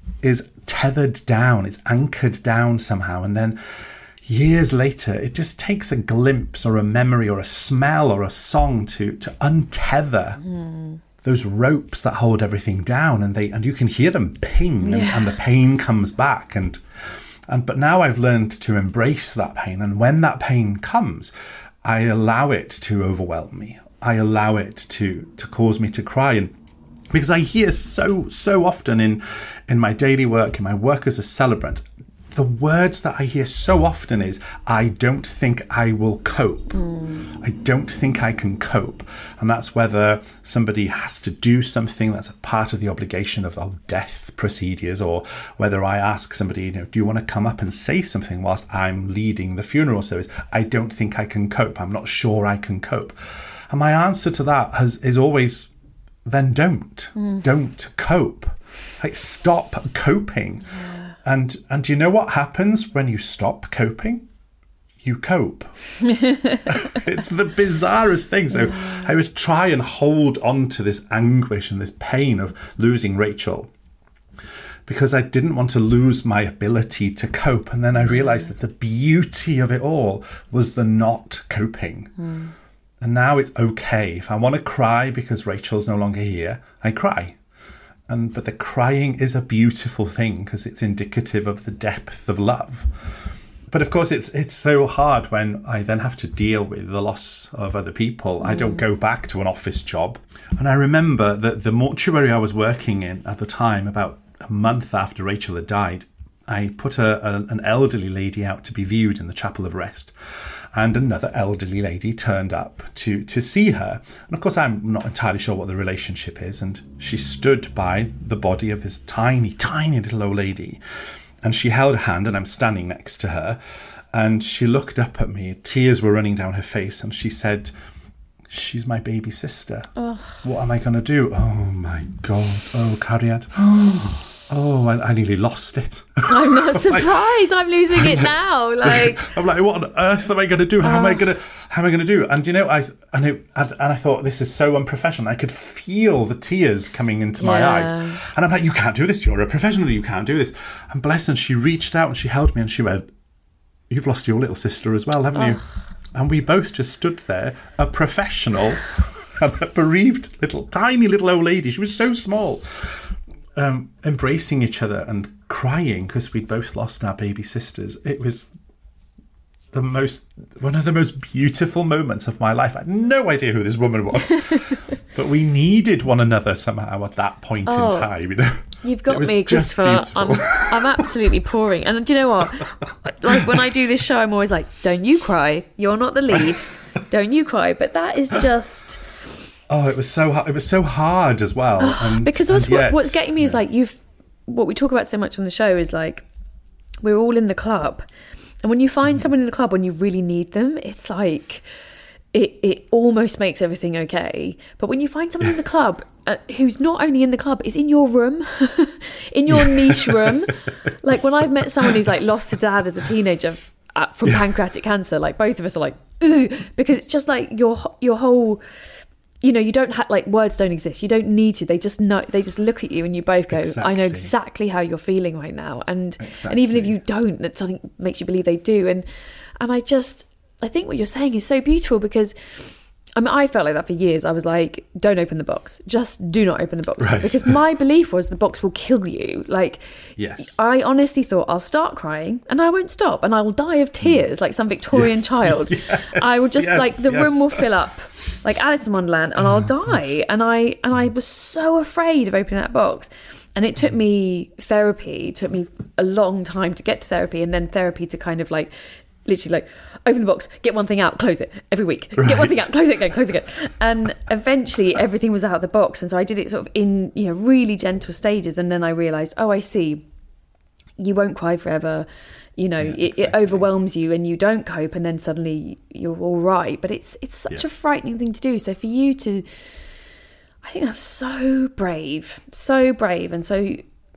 is tethered down, it's anchored down somehow, and then years later it just takes a glimpse or a memory or a smell or a song to to untether mm. those ropes that hold everything down, and they and you can hear them ping, yeah. and, and the pain comes back, and and but now I've learned to embrace that pain, and when that pain comes, I allow it to overwhelm me. I allow it to to cause me to cry, and because I hear so so often in in my daily work, in my work as a celebrant, the words that I hear so often is, I don't think I will cope. Mm. I don't think I can cope. And that's whether somebody has to do something that's a part of the obligation of, of death procedures, or whether I ask somebody, you know, do you want to come up and say something whilst I'm leading the funeral service? I don't think I can cope. I'm not sure I can cope. And my answer to that has is always, then don't. Mm. Don't cope. Like, stop coping. Yeah. And and do you know what happens when you stop coping? You cope. It's the bizarrest thing. So yeah. I would try and hold on to this anguish and this pain of losing Rachel, because I didn't want to lose my ability to cope. And then I realised that the beauty of it all was the not coping. Mm. And now it's okay. If I want to cry because Rachel's no longer here, I cry. And but the crying is a beautiful thing because it's indicative of the depth of love. But of course, it's it's so hard when I then have to deal with the loss of other people. Mm. I don't go back to an office job. And I remember that the mortuary I was working in at the time, about a month after Rachel had died, I put a, a, an elderly lady out to be viewed in the Chapel of Rest. And another elderly lady turned up to, to see her. And of course, I'm not entirely sure what the relationship is. And she stood by the body of this tiny, tiny little old lady. And she held a hand, and I'm standing next to her. And she looked up at me. Tears were running down her face. And she said, she's my baby sister. Oh. What am I going to do? Oh, my God. Oh, Cariad. Oh, I, I nearly lost it. I'm not surprised. like, I'm losing I'm it like, now. Like, I'm like, what on earth am I going to do? How uh, am I going to? How am I going to do? And you know, I and it, and, and I thought, this is so unprofessional. I could feel the tears coming into my yeah. eyes, and I'm like, you can't do this. You're a professional. You can't do this. And bless her, she reached out and she held me and she went, "You've lost your little sister as well, haven't oh. you?" And we both just stood there, a professional and a bereaved little, tiny little old lady. She was so small. Um, embracing each other and crying because we'd both lost our baby sisters. It was the most, one of the most beautiful moments of my life. I had no idea who this woman was, but we needed one another somehow at that point oh, in time. You know, you've got me, Christopher. I'm, I'm absolutely pouring. And do you know what? Like, when I do this show, I'm always like, "Don't you cry? You're not the lead. Don't you cry?" But that is just. Oh, it was so hard. It was so hard as well. And, because what's, and yet, what's getting me is like you've what we talk about so much on the show is like we're all in the club, and when you find someone in the club when you really need them, it's like it it almost makes everything okay. But when you find someone in the club uh, who's not only in the club, is in your room, in your niche room. Like when I've met someone who's like lost a dad as a teenager uh, from yeah. pancreatic cancer, like both of us are like, ugh, because it's just like your your whole. You know, you don't have, like, words don't exist. You don't need to. They just know, they just look at you and you both go, exactly. I know exactly how you're feeling right now. And exactly. and even if you don't, that something makes you believe they do. And and I just, I think what you're saying is so beautiful because, I mean, I felt like that for years. I was like, don't open the box. Just do not open the box. Right. Because my belief was the box will kill you. Like, yes. I honestly thought I'll start crying and I won't stop and I will die of tears like some Victorian yes. child. Yes. I will just, yes. like, the yes. room will fill up. Like Alice in Wonderland, and I'll die. And I and I was so afraid of opening that box. And it took me therapy, it took me a long time to get to therapy, and then therapy to kind of like, literally like, open the box, get one thing out, close it every week. Right. Get one thing out, close it again, close it again. And eventually everything was out of the box. And so I did it sort of in, you know, really gentle stages. And then I realised, oh, I see, you won't cry forever. You know, yeah, it, exactly. it overwhelms you and you don't cope and then suddenly you're all right. But it's it's such yeah. a frightening thing to do. So for you to, I think that's so brave, so brave. And so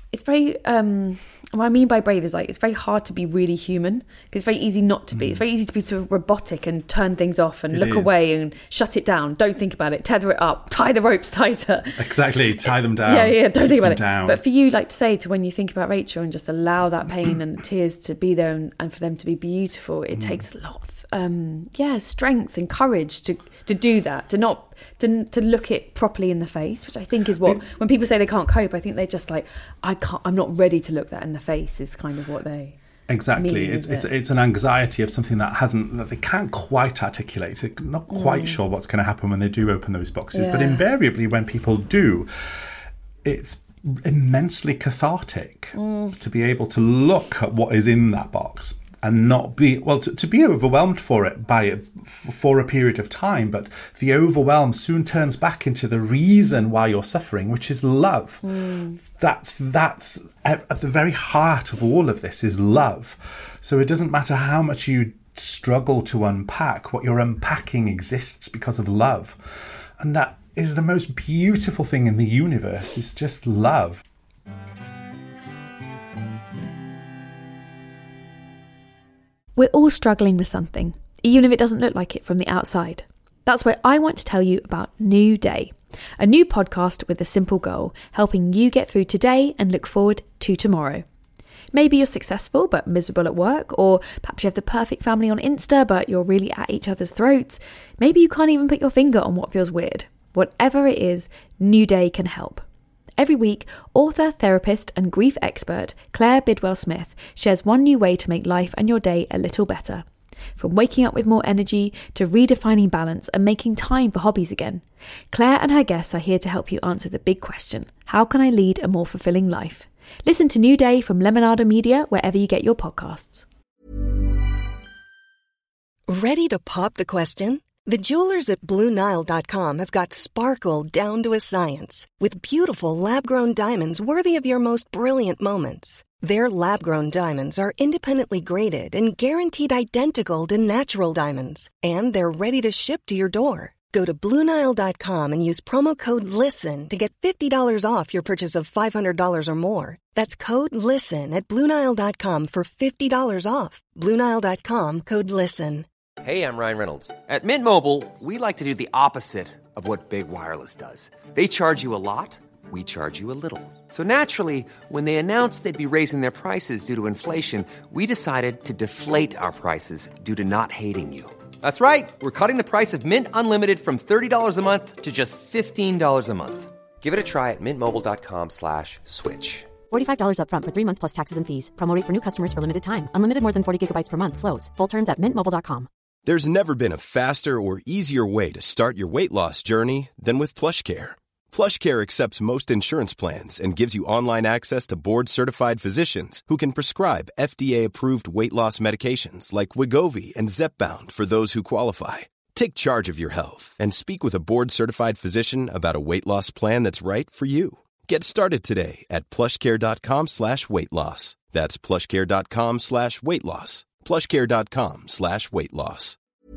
it's very, um, what I mean by brave is like, it's very hard to be really human, because it's very easy not to be. Mm. It's very easy to be sort of robotic and turn things off and it look is. away and shut it down. Don't think about it. Tether it up. Tie the ropes tighter. Exactly. Tie them down. Yeah, yeah. Don't think about it. Down. But for you, like to say to when you think about Rachel and just allow that pain and tears to be there and, and for them to be beautiful, it mm. takes a lot of, um, yeah, strength and courage to to do that, to not to to look it properly in the face, which I think is what it, when people say they can't cope, I think they're just like, I can't, I'm not ready to look that in the face is kind of what they exactly mean, it's it? it's it's an anxiety of something that hasn't that they can't quite articulate. They're not quite mm. sure what's going to happen when they do open those boxes, yeah. but invariably when people do, it's immensely cathartic mm. to be able to look at what is in that box and not be, well, to, to be overwhelmed for it by it for a period of time, but the overwhelm soon turns back into the reason why you're suffering, which is love. Mm. That's that's at, at the very heart of all of this is love. So it doesn't matter how much you struggle to unpack, what you're unpacking exists because of love. And that is the most beautiful thing in the universe, is just love. We're all struggling with something, even if it doesn't look like it from the outside. That's why I want to tell you about New Day, a new podcast with a simple goal, helping you get through today and look forward to tomorrow. Maybe you're successful but miserable at work, or perhaps you have the perfect family on Insta but you're really at each other's throats. Maybe you can't even put your finger on what feels weird. Whatever it is, New Day can help. Every week, author, therapist and grief expert Claire Bidwell-Smith shares one new way to make life and your day a little better. From waking up with more energy to redefining balance and making time for hobbies again. Claire and her guests are here to help you answer the big question: how can I lead a more fulfilling life? Listen to New Day from Lemonada Media wherever you get your podcasts. Ready to pop the question? The jewelers at Blue Nile dot com have got sparkle down to a science with beautiful lab-grown diamonds worthy of your most brilliant moments. Their lab-grown diamonds are independently graded and guaranteed identical to natural diamonds, and they're ready to ship to your door. Go to Blue Nile dot com and use promo code LISTEN to get fifty dollars off your purchase of five hundred dollars or more. That's code LISTEN at Blue Nile dot com for fifty dollars off. Blue Nile dot com, code LISTEN. Hey, I'm Ryan Reynolds. At Mint Mobile, we like to do the opposite of what Big Wireless does. They charge you a lot, we charge you a little. So naturally, when they announced they'd be raising their prices due to inflation, we decided to deflate our prices due to not hating you. That's right. We're cutting the price of Mint Unlimited from thirty dollars a month to just fifteen dollars a month. Give it a try at mintmobile.com slash switch. forty-five dollars up front for three months plus taxes and fees. Promo rate for new customers for limited time. Unlimited more than forty gigabytes per month. Slows full terms at mint mobile dot com. There's never been a faster or easier way to start your weight loss journey than with PlushCare. PlushCare accepts most insurance plans and gives you online access to board-certified physicians who can prescribe F D A-approved weight loss medications like Wegovy and Zepbound for those who qualify. Take charge of your health and speak with a board-certified physician about a weight loss plan that's right for you. Get started today at plushcare.com slash weight loss. That's plushcare.com slash weight loss. plushcare.com slash weight loss.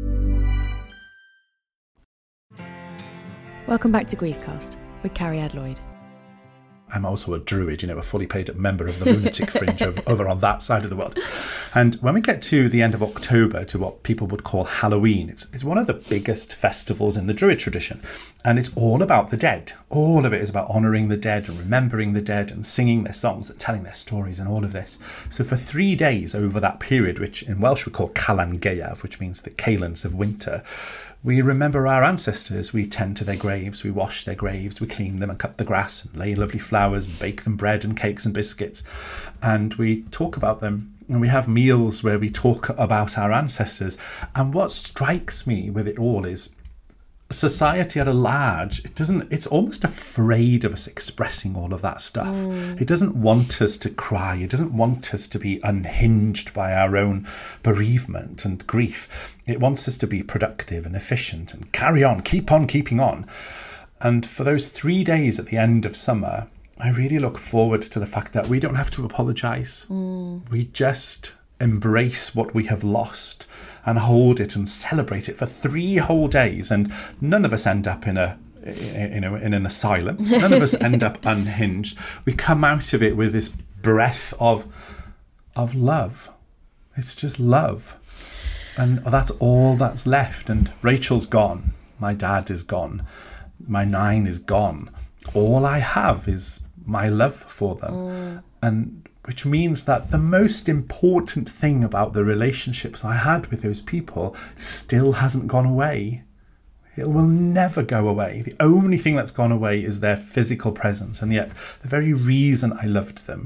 Welcome back to Griefcast with Carrie Lloyd. I'm also a druid, you know, a fully paid member of the lunatic fringe over, over on that side of the world. And when we get to the end of October, to what people would call Halloween, it's, it's one of the biggest festivals in the druid tradition. And it's all about the dead. All of it is about honouring the dead and remembering the dead and singing their songs and telling their stories and all of this. So for three days over that period, which in Welsh we call Calan Gaeaf, which means the Calends of winter, we remember our ancestors. We tend to their graves, we wash their graves, we clean them and cut the grass and lay lovely flowers, bake them bread and cakes and biscuits. And we talk about them, and we have meals where we talk about our ancestors. And what strikes me with it all is society at a large, it doesn't, it's almost afraid of us expressing all of that stuff. Mm. It doesn't want us to cry. It doesn't want us to be unhinged by our own bereavement and grief. It wants us to be productive and efficient and carry on, keep on keeping on. And for those three days at the end of summer, I really look forward to the fact that we don't have to apologise. Mm. We just embrace what we have lost and hold it and celebrate it for three whole days, and none of us end up in a you know, in an asylum. None of us end up unhinged. We come out of it with this breath of of love. It's just love. And that's all that's left. And Rachel's gone. My dad is gone. My nine is gone. All I have is my love for them. Mm. And which means that the most important thing about the relationships I had with those people still hasn't gone away. It will never go away. The only thing that's gone away is their physical presence. And yet the very reason I loved them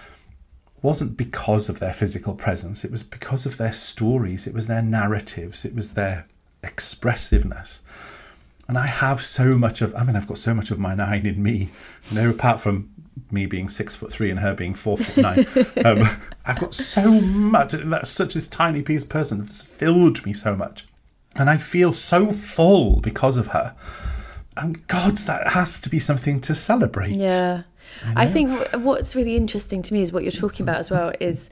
wasn't because of their physical presence. It was because of their stories. It was their narratives. It was their expressiveness. And I have so much of, I mean, I've got so much of my nine in me, you know, apart from me being six foot three and her being four foot nine. um, I've got so much, that's such this tiny piece of person. It's filled me so much. And I feel so full because of her. And God, that has to be something to celebrate. Yeah. You know? I think what's really interesting to me is what you're talking about as well is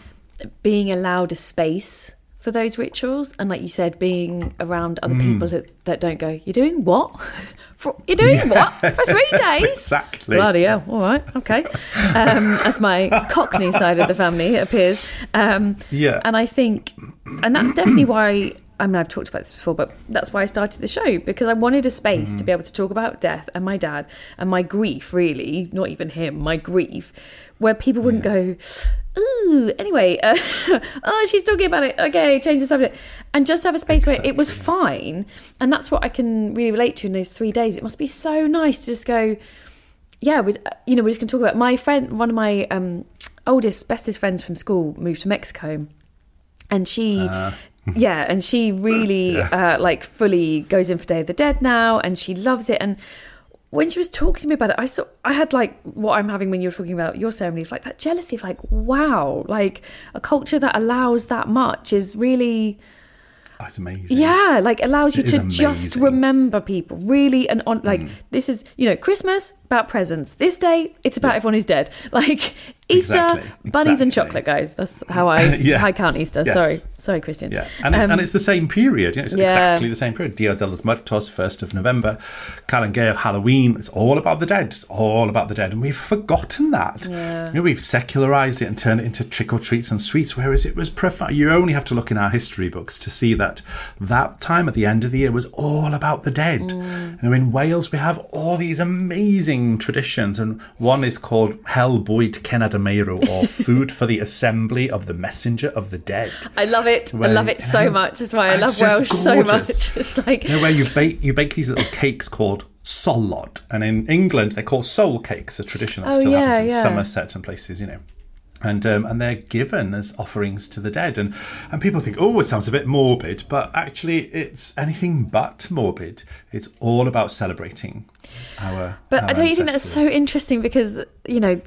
being allowed a space for those rituals, and like you said, being around other mm. people that, that don't go, you're doing what? For, you're doing yeah. what? For three days? Exactly. Bloody hell. All right. Okay. Um, as my Cockney side of the family appears. Um, yeah. And I think, and that's definitely why, I mean, I've talked about this before, but that's why I started the show, because I wanted a space mm. to be able to talk about death and my dad and my grief, really, not even him, my grief, where people wouldn't yeah. go, ooh, anyway, uh, oh, she's talking about it. Okay, change the subject. And just have a space exactly. where it was fine. And that's what I can really relate to in those three days. It must be so nice to just go, yeah, we, you know, we're just going to talk about my friend, one of my um, oldest, bestest friends from school moved to Mexico. And she... Uh. Yeah, and she really yeah. uh, like fully goes in for Day of the Dead now, and she loves it. And when she was talking to me about it, I saw I had like what I'm having when you're talking about your ceremony, of like that jealousy of like, wow, like a culture that allows that much is really... Oh, it's amazing. Yeah, like allows you it to just remember people really, and on like mm. this is, you know, Christmas about presents. This day it's about yeah. everyone who's dead. Like Easter, exactly. bunnies exactly. and chocolate, guys. That's how I yeah. I count Easter. Yes. Sorry, sorry, Christians. Yeah, and, um, and it's the same period. You know, it's yeah. exactly the same period. Dia de los Muertos, first of November, Calanguey of Halloween. It's all about the dead. It's all about the dead, and we've forgotten that. Yeah. You know, we've secularized it and turned it into trick or treats and sweets, whereas it was profound. You only have to look in our history books to see that that time at the end of the year was all about the dead. Mm. You know, in Wales we have all these amazing traditions, and one is called Hel Bwyd Cenad y Meirw, or Food for the Assembly of the Messenger of the Dead. I love it. Where, I love it so you know, much. That's why I love Welsh gorgeous. so much. It's like, you know, where you bake you bake these little cakes called solod, and in England they're called soul cakes, a tradition that oh, still yeah, happens in yeah. Somerset and places, you know. And um, and they're given as offerings to the dead, and and people think, oh, it sounds a bit morbid, but actually it's anything but morbid. It's all about celebrating our. But our I don't you think that's ancestors. so interesting, because you know,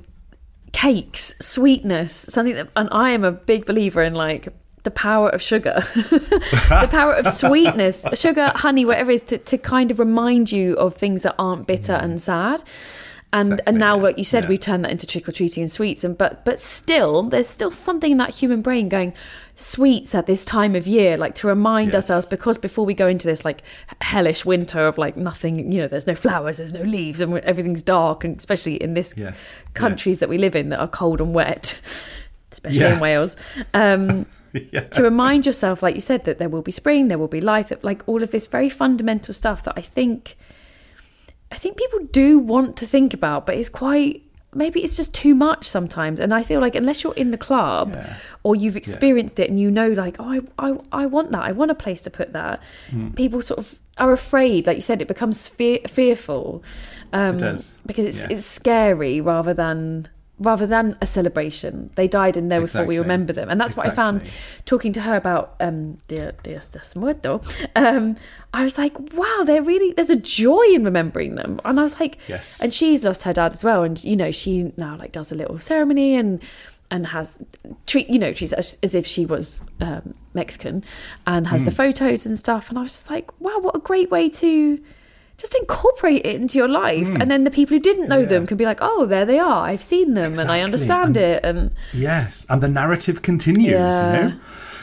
cakes, sweetness, something that, and I am a big believer in like the power of sugar, the power of sweetness, sugar, honey, whatever it is, to to kind of remind you of things that aren't bitter mm. and sad. And exactly, and now, yeah. like you said, yeah. we turn that into trick-or-treating and sweets. And but but still, there's still something in that human brain going, sweets at this time of year, like to remind yes. ourselves, because before we go into this like hellish winter of like nothing, you know, there's no flowers, there's no leaves, and everything's dark, and especially in this yes. countries yes. that we live in that are cold and wet, especially yes. in Wales. Um, yeah. To remind yourself, like you said, that there will be spring, there will be life, that like all of this very fundamental stuff that I think... I think people do want to think about, but it's quite, maybe it's just too much sometimes. And I feel like unless you're in the club yeah. or you've experienced yeah. it and you know, like, oh, I, I, I want that, I want a place to put that. Mm. People sort of are afraid, like you said, it becomes fear, fearful. Um, it does. Because it's, yes. it's scary rather than... rather than a celebration. They died and there exactly. before we remember them. And that's exactly. what I found talking to her about um, Dia de los Muertos. Um, I was like, wow, they're really, there's a joy in remembering them. And I was like, yes. and she's lost her dad as well. And, you know, she now like does a little ceremony and and has, treat you know, treats as, as if she was um, Mexican, and has mm. the photos and stuff. And I was just like, wow, what a great way to... just incorporate it into your life. Mm. And then the people who didn't know yeah. them can be like, oh, there they are. I've seen them exactly. and I understand and, it. And yes, and the narrative continues, yeah. you know.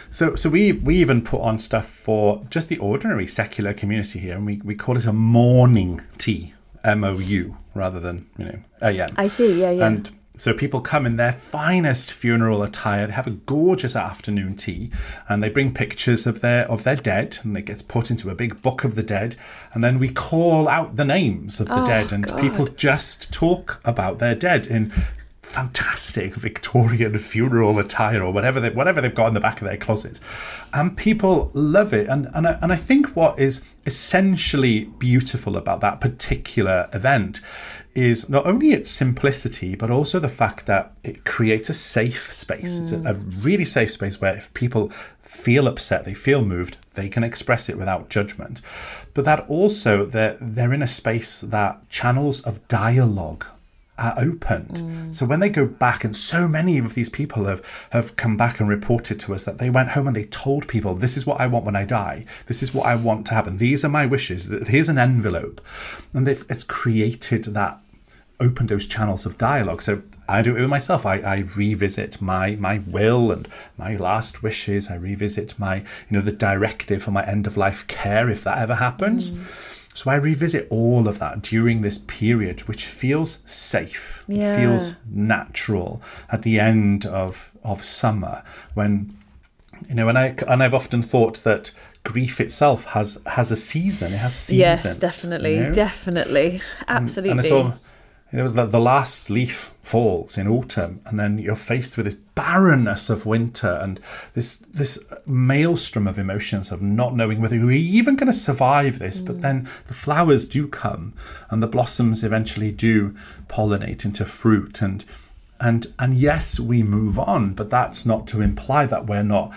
So so we we even put on stuff for just the ordinary secular community here, and we, we call it a mourning tea, M O U, rather than, you know, A N. I see, yeah, yeah. And so people come in their finest funeral attire. They have a gorgeous afternoon tea, and they bring pictures of their of their dead, and it gets put into a big book of the dead. And then we call out the names of the Oh, dead, and God. people just talk about their dead in fantastic Victorian funeral attire or whatever they whatever they've got in the back of their closets, and people love it. And and I, and I think what is essentially beautiful about that particular event is not only its simplicity, but also the fact that it creates a safe space. Mm. It's a, a really safe space where if people feel upset, they feel moved, they can express it without judgment. But that also they're they're in a space that channels of dialogue are opened. Mm. So when they go back, and so many of these people have, have come back and reported to us that they went home and they told people, this is what I want when I die. This is what I want to happen. These are my wishes. Here's an envelope. And they've, it's created that, opened those channels of dialogue. So I do it with myself. I, I revisit my my will and my last wishes. I revisit my, you know, the directive for my end of life care, if that ever happens. Mm. So I revisit all of that during this period, which feels safe, yeah. feels natural at the end of of summer, when, you know, and I and I've often thought that grief itself has has a season. It has seasons. Yes, definitely, you know? definitely, absolutely. And, and it's all, it was like the last leaf falls in autumn, and then you're faced with this barrenness of winter and this this maelstrom of emotions of not knowing whether you're even going to survive this. Mm. But then the flowers do come, and the blossoms eventually do pollinate into fruit, and and and yes, we move on, but that's not to imply that we're not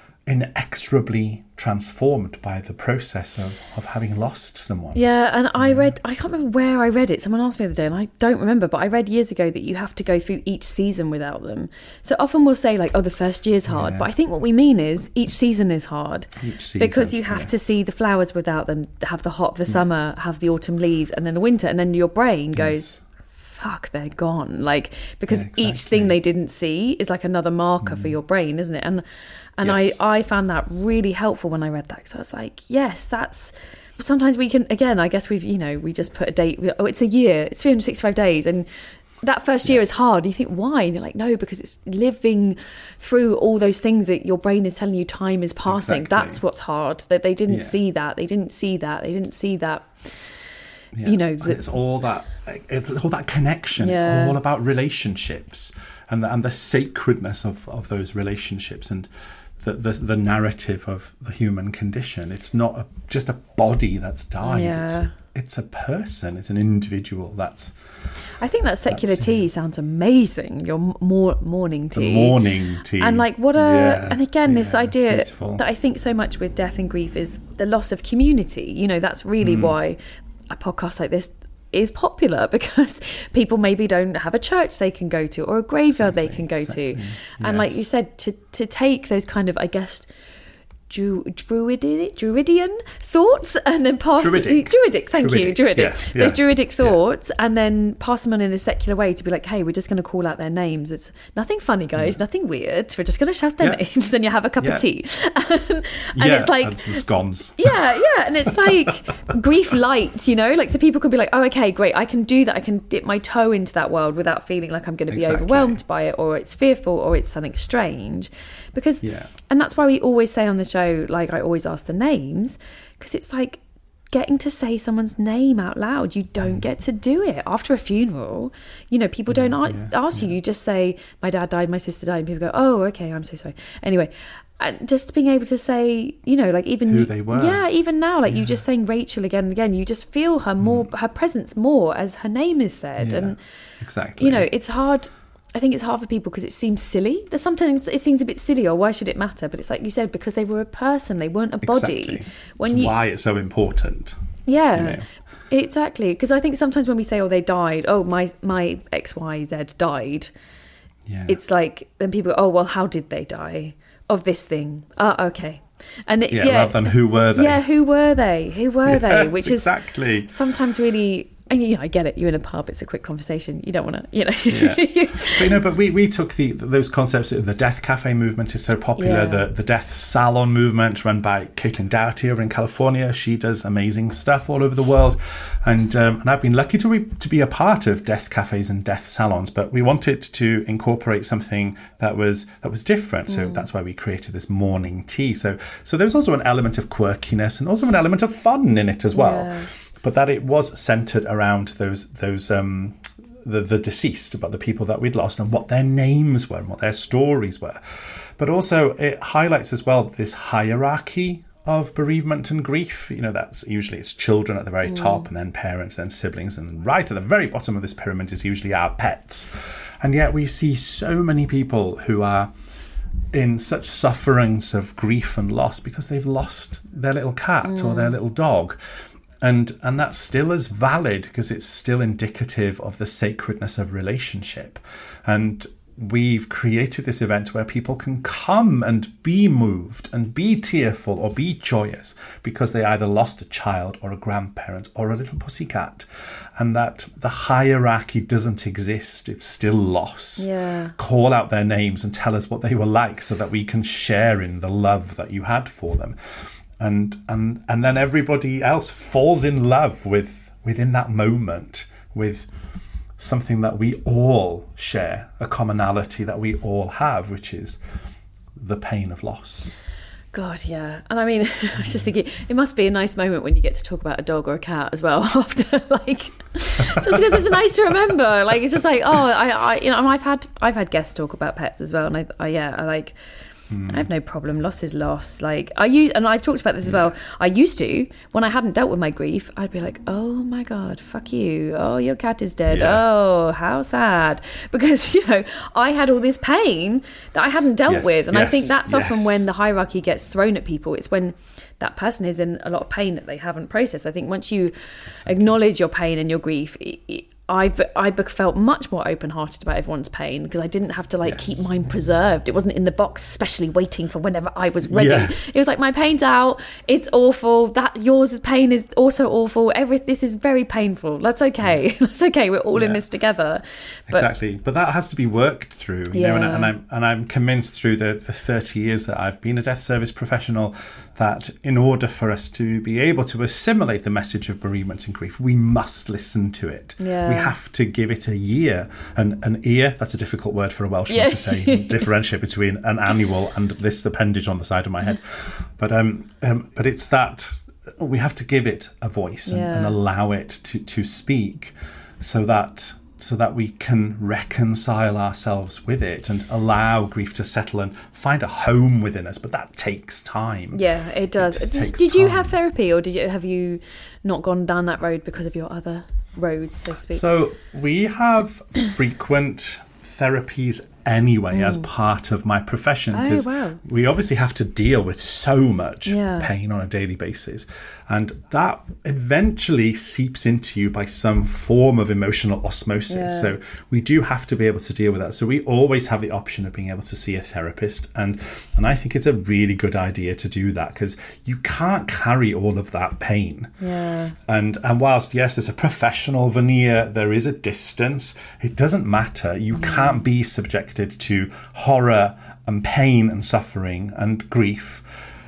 inexorably transformed by the process of, of having lost someone. Yeah, and I read, I can't remember where I read it. Someone asked me the other day, and I don't remember, but I read years ago that you have to go through each season without them. So often we'll say like, oh, the first year's hard. Yeah. But I think what we mean is each season is hard. Each season, because you have yeah. to see the flowers without them, have the hot of the yeah. summer, have the autumn leaves, and then the winter. And then your brain goes, yes. fuck, they're gone. Like, because yeah, exactly. each thing they didn't see is like another marker mm. for your brain, isn't it? And And yes. I, I found that really helpful when I read that, because I was like, yes, that's... Sometimes we can, again, I guess we've, you know, we just put a date, oh, it's a year, it's three hundred sixty-five days, and that first year yeah. is hard. You think, why? And you're like, no, because it's living through all those things that your brain is telling you time is passing. Exactly. That's what's hard, that they didn't yeah. see that, they didn't see that, they didn't see that. Yeah. You know, the, it's all that, it's all that connection. Yeah. It's all about relationships and the, and the sacredness of, of those relationships, and The, the the narrative of the human condition. It's not a, just a body that's died. Yeah. It's, it's a person. It's an individual. That's. I think that secular tea yeah. sounds amazing. Your more morning tea. The morning tea. And like what a yeah. and again yeah, this idea that I think so much with death and grief is the loss of community. You know, that's really mm. why a podcast like this is popular, because people maybe don't have a church they can go to or a graveyard exactly, they can go exactly. to. Yes. And like you said, to to take those kind of, I guess, Dru- druidic, druidian thoughts and then pass druidic, druidic thank druidic. you druidic Yeah, yeah. those druidic thoughts yeah. and then pass them on in a secular way, to be like, hey, we're just going to call out their names. It's nothing funny, guys, yeah. nothing weird. We're just going to shout their yeah. names, and you have a cup yeah. of tea. and and yeah, it's like and some scones. yeah yeah and it's like grief light, you know, like, so people could be like, oh, okay, great, I can do that, I can dip my toe into that world without feeling like I'm going to be exactly. overwhelmed by it, or it's fearful, or it's something strange. Because yeah. and that's why we always say on the show, like, I always ask the names, because it's like getting to say someone's name out loud. You don't get to do it after a funeral. You know, people don't yeah, a- ask yeah. you. You just say, my dad died, my sister died, and people go, oh, okay, I'm so sorry. Anyway, and just being able to say, you know, like, even who they were. Yeah, even now, like yeah. you just saying Rachel again and again, you just feel her more, mm. her presence more as her name is said. Yeah, and exactly. You know, it's hard. I think it's hard for people because it seems silly. There's sometimes it seems a bit silly, or why should it matter? But it's like you said, because they were a person, they weren't a body. Exactly. When That's you, why it's so important. Yeah, you know? Exactly. Because I think sometimes when we say, "Oh, they died," oh, my my X Y Z died. Yeah. It's like then people go, "Oh, well, how did they die of this thing?" Oh, okay. And it, yeah, yeah, rather than who were they? Yeah, who were they? Who were yes, they? Which exactly. is sometimes really And, you know, I get it. You're in a pub. It's a quick conversation. You don't want to, you know. Yeah. But, you know, but we, we took the those concepts. The Death Cafe movement is so popular. Yeah. The the Death Salon movement, run by Caitlin Doughty over in California. She does amazing stuff all over the world. And um, and I've been lucky to, re- to be a part of Death Cafes and Death Salons. But we wanted to incorporate something that was that was different. So mm. that's why we created this morning tea. So, so there's also an element of quirkiness and also an element of fun in it as well. Yeah. But that it was centered around those those um, the the deceased, about the people that we'd lost and what their names were and what their stories were. But also it highlights as well this hierarchy of bereavement and grief. You know, that's usually it's children at the very mm. top, and then parents, then siblings, and right at the very bottom of this pyramid is usually our pets. And yet we see so many people who are in such sufferings of grief and loss because they've lost their little cat mm. or their little dog. And and that's still as valid because it's still indicative of the sacredness of relationship. And we've created this event where people can come and be moved and be tearful or be joyous because they either lost a child or a grandparent or a little pussycat. And that the hierarchy doesn't exist. It's still loss. Yeah. Call out their names and tell us what they were like so that we can share in the love that you had for them. And and and then everybody else falls in love with within that moment with something that we all share, a commonality that we all have, which is the pain of loss. God, yeah. And I mean, I was just thinking, it must be a nice moment when you get to talk about a dog or a cat as well after, like, just because it's nice to remember. Like, it's just like, oh, I, I you know, I've had I've had guests talk about pets as well, and I, I yeah, I like. I have no problem. Loss is loss. Like I use, and I've talked about this as well. I used to, when I hadn't dealt with my grief, I'd be like, "Oh my God, fuck you! Oh, your cat is dead. Yeah. Oh, how sad!" Because you know, I had all this pain that I hadn't dealt yes, with, and yes, I think that's yes. often when the hierarchy gets thrown at people. It's when that person is in a lot of pain that they haven't processed. I think once you exactly. acknowledge your pain and your grief, it, it, I I felt much more open-hearted about everyone's pain because I didn't have to like yes. keep mine preserved. It wasn't in the box, especially waiting for whenever I was ready. Yeah. It was like, my pain's out. It's awful. That yours pain is also awful. Every this is very painful. That's okay. That's okay. We're all yeah. in this together. But, exactly. But that has to be worked through. You yeah. know, and, and I'm and I'm convinced through the, the thirty years that I've been a death service professional that in order for us to be able to assimilate the message of bereavement and grief, we must listen to it. Yeah. We have to give it a year. And an ear, that's a difficult word for a Welshman yeah. to say, differentiate between an annual and this appendage on the side of my head. But um, um but it's that we have to give it a voice and, yeah. and allow it to, to speak so that so that we can reconcile ourselves with it and allow grief to settle and find a home within us. But that takes time. Yeah, it does. It did takes did you time. have therapy, or did you have you not gone down that road because of your other roads, so to speak? So we have frequent therapies anyway mm. as part of my profession because oh, wow. we obviously have to deal with so much yeah. pain on a daily basis, and that eventually seeps into you by some form of emotional osmosis. Yeah. So we do have to be able to deal with that. So we always have the option of being able to see a therapist, and and I think it's a really good idea to do that because you can't carry all of that pain. Yeah. And and whilst yes, there's a professional veneer, there is a distance. It doesn't matter. You mm. can't be subjected to horror and pain and suffering and grief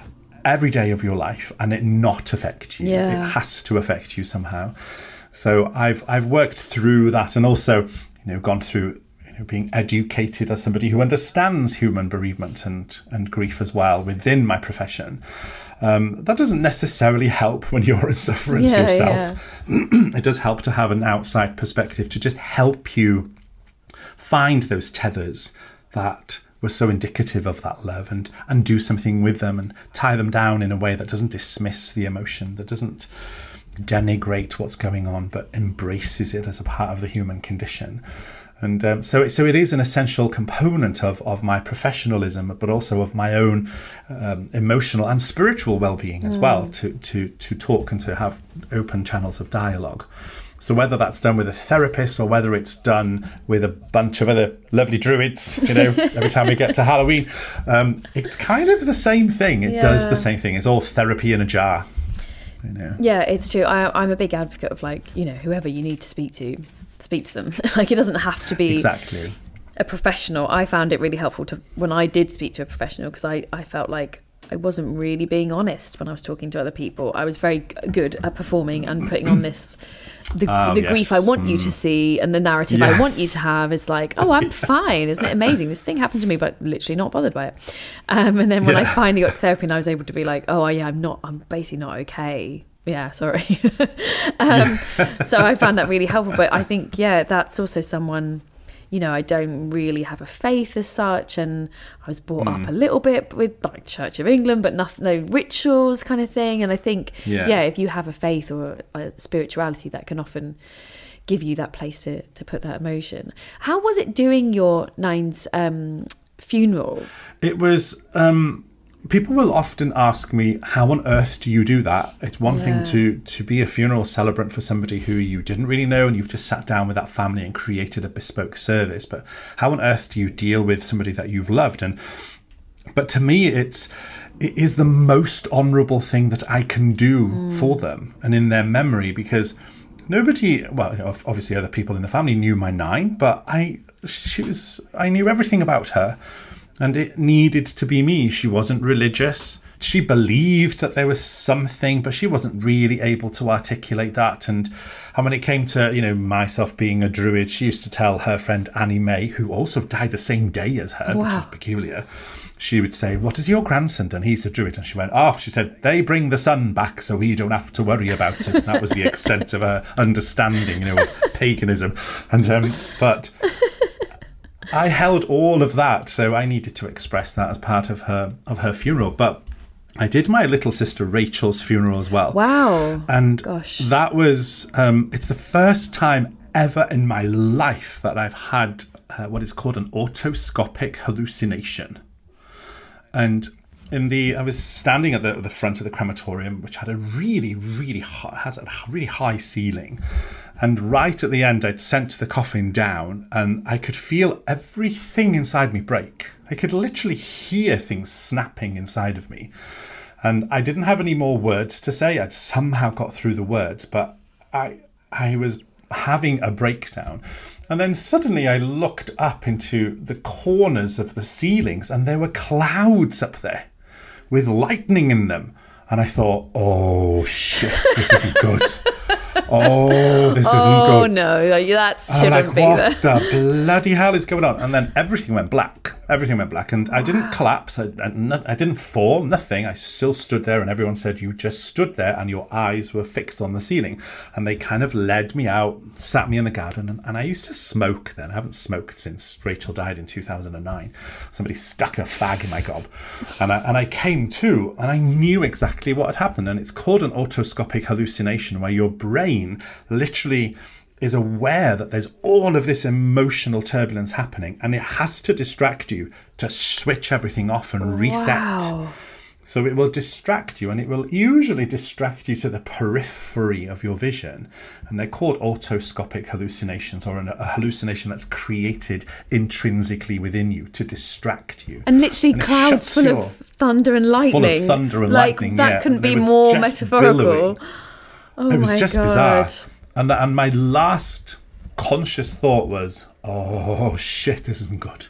every day of your life and it not affect you. Yeah. It has to affect you somehow. So I've I've worked through that, and also, you know, gone through, you know, being educated as somebody who understands human bereavement and and grief as well within my profession. Um, that doesn't necessarily help when you're in sufferance yeah, yourself. Yeah. It does help to have an outside perspective to just help you find those tethers that were so indicative of that love and and do something with them and tie them down in a way that doesn't dismiss the emotion, that doesn't denigrate what's going on, but embraces it as a part of the human condition. And um, so, so it is an essential component of, of my professionalism, but also of my own um, emotional and spiritual well-being as mm. well, to, to, to talk and to have open channels of dialogue. So whether that's done with a therapist or whether it's done with a bunch of other lovely druids, you know, every time we get to Halloween, um, it's kind of the same thing. It yeah. does the same thing. It's all therapy in a jar. You know. Yeah, it's true. I, I'm a big advocate of, like, you know, whoever you need to speak to, speak to them. Like, it doesn't have to be exactly a professional. I found it really helpful to when I did speak to a professional, because I, I felt like I wasn't really being honest when I was talking to other people. I was very good at performing and putting on this, the, oh, the yes. grief I want mm. you to see and the narrative yes. I want you to have is like, oh, I'm fine. Isn't it amazing? This thing happened to me, but literally not bothered by it. Um, and then when yeah. I finally got to therapy and I was able to be like, oh, yeah, I'm not, I'm basically not okay. Yeah, sorry. um, yeah. So I found that really helpful. But I think, yeah, that's also someone, you know, I don't really have a faith as such, and I was brought mm. up a little bit with like Church of England, but nothing, no rituals kind of thing. And I think, yeah. yeah, if you have a faith or a spirituality, that can often give you that place to, to put that emotion. How was it doing your Nine's um, funeral? It was... Um... People will often ask me, how on earth do you do that? It's one yeah. thing to to be a funeral celebrant for somebody who you didn't really know and you've just sat down with that family and created a bespoke service. But how on earth do you deal with somebody that you've loved? And but to me, it's it is the most honourable thing that I can do mm. for them and in their memory, because nobody, well, you know, obviously other people in the family knew my Nine, but I she was I knew everything about her. And it needed to be me. She wasn't religious. She believed that there was something, but she wasn't really able to articulate that. And, and when it came to, you know, myself being a druid, she used to tell her friend Annie May, who also died the same day as her, wow. which is peculiar. She would say, what has your grandson done? He's a druid. And she went, oh, she said, they bring the sun back so we don't have to worry about it. And that was the extent of her understanding, you know, of paganism. And um, but... I held all of that, so I needed to express that as part of her of her funeral. But I did my little sister Rachel's funeral as well. Wow. And Gosh. that was, um, it's the first time ever in my life that I've had uh, what is called an autoscopic hallucination. And in the, I was standing at the, the front of the crematorium, which had a really, really high, has a really high ceiling. And right at the end, I'd sent the coffin down and I could feel everything inside me break. I could literally hear things snapping inside of me. And I didn't have any more words to say. I'd somehow got through the words, but I I was having a breakdown. And then suddenly I looked up into the corners of the ceilings and there were clouds up there with lightning in them. And I thought, oh, shit, this isn't good. Oh, this isn't oh, good. Oh, no, that shouldn't like, be what there. What the bloody hell is going on? And then everything went black. Everything went black. And wow. I didn't collapse. I, I, I didn't fall, nothing. I still stood there and everyone said, you just stood there and your eyes were fixed on the ceiling. And they kind of led me out, sat me in the garden. And, and I used to smoke then. I haven't smoked since Rachel died in two thousand nine. Somebody stuck a fag in my gob. And I, and I came to and I knew exactly what had happened. And it's called an autoscopic hallucination, where your brain literally is aware that there's all of this emotional turbulence happening and it has to distract you to switch everything off and reset. Wow. So it will distract you, and it will usually distract you to the periphery of your vision. And they're called autoscopic hallucinations, or an, a hallucination that's created intrinsically within you to distract you. And literally and clouds full your, of thunder and lightning. Full of thunder and like, lightning, that yeah. couldn't be were more metaphorical. Billowing. Oh, it was my just God. bizarre. And, and my last conscious thought was, oh, shit, this isn't good.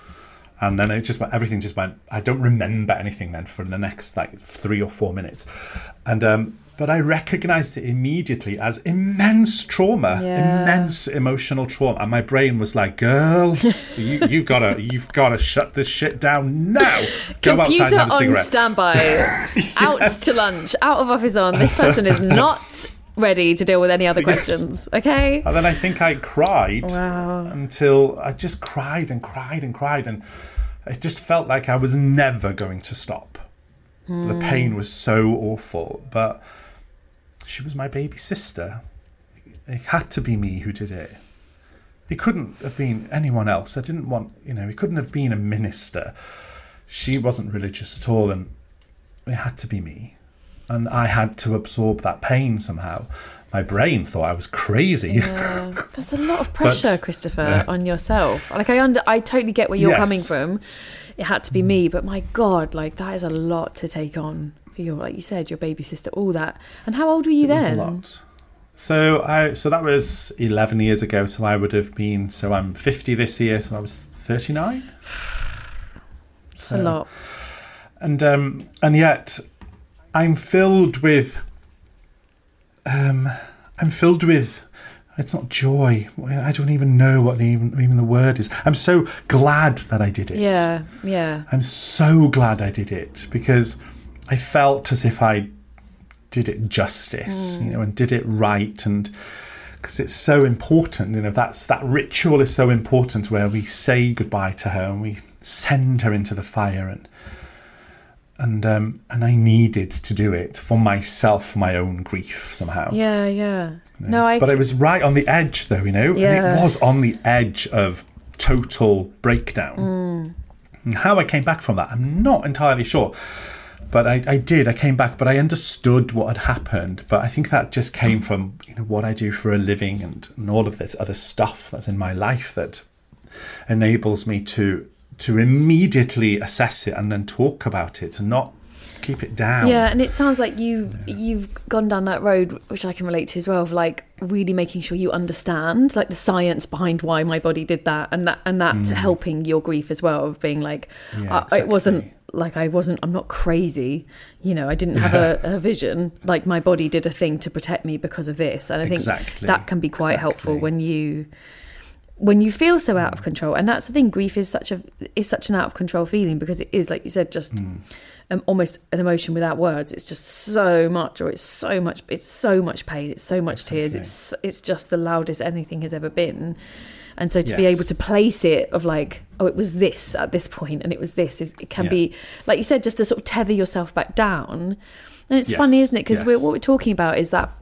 And then it just went, everything just went, I don't remember anything then for the next like three or four minutes. And, um, but I recognized it immediately as immense trauma, yeah. immense emotional trauma. And my brain was like, girl, you, you gotta, you've gotta shut this shit down now. Go outside and have a cigarette. Computer on standby, yes. Out to lunch, out of office on. This person is not ready to deal with any other questions, yes. Okay? And then I think I cried wow. until I just cried and cried and cried. And it just felt like I was never going to stop. Mm. The pain was so awful. But she was my baby sister. It had to be me who did it. It couldn't have been anyone else. I didn't want, you know, it couldn't have been a minister. She wasn't religious at all. And it had to be me. And I had to absorb that pain somehow. My brain thought I was crazy. Yeah. That's a lot of pressure, but, Christopher, yeah. on yourself. Like I under, I totally get where you're yes. coming from. It had to be me, but my God, like that is a lot to take on. for your, like you said, your baby sister, all that. And how old were you it then? Was a lot. So I so that was eleven years ago. So I would have been. So I'm fifty this year. So I was thirty-nine. It's so, a lot. And um, and yet, I'm filled with. Um, I'm filled with. It's not joy. I don't even know what the, even even the word is. I'm so glad that I did it. Yeah, yeah. I'm so glad I did it because I felt as if I did it justice, mm. you know, and did it right, and because it's so important, you know, that's that ritual is so important where we say goodbye to her and we send her into the fire, and and um and I needed to do it for myself, for my own grief somehow. Yeah, yeah. You know? No, I. But it was right on the edge, though, you know, yeah. and it was on the edge of total breakdown. Mm. And how I came back from that, I'm not entirely sure. But I, I did, I came back, but I understood what had happened. But I think that just came from, you know, what I do for a living and, and all of this other stuff that's in my life that enables me to to immediately assess it and then talk about it and not keep it down. Yeah, and it sounds like you, you've gone down that road, which I can relate to as well, of like really making sure you understand like the science behind why my body did that, and that and that's mm. helping your grief as well, of being like, yeah, uh, exactly. it wasn't like I wasn't, I'm not crazy, you know, I didn't have a, a vision, like my body did a thing to protect me because of this. And I think exactly. that can be quite exactly. helpful when you when you feel so out of control. And that's the thing, grief is such a is such an out of control feeling, because it is, like you said, just mm. um, almost an emotion without words. It's just so much, or it's so much it's so much pain, it's so much exactly. tears, it's it's just the loudest anything has ever been. And so to yes. be able to place it of like, oh, it was this at this point and it was this, is it can yeah. be, like you said, just to sort of tether yourself back down. And it's yes. funny, isn't it? Because yes. we're, what we're talking about is that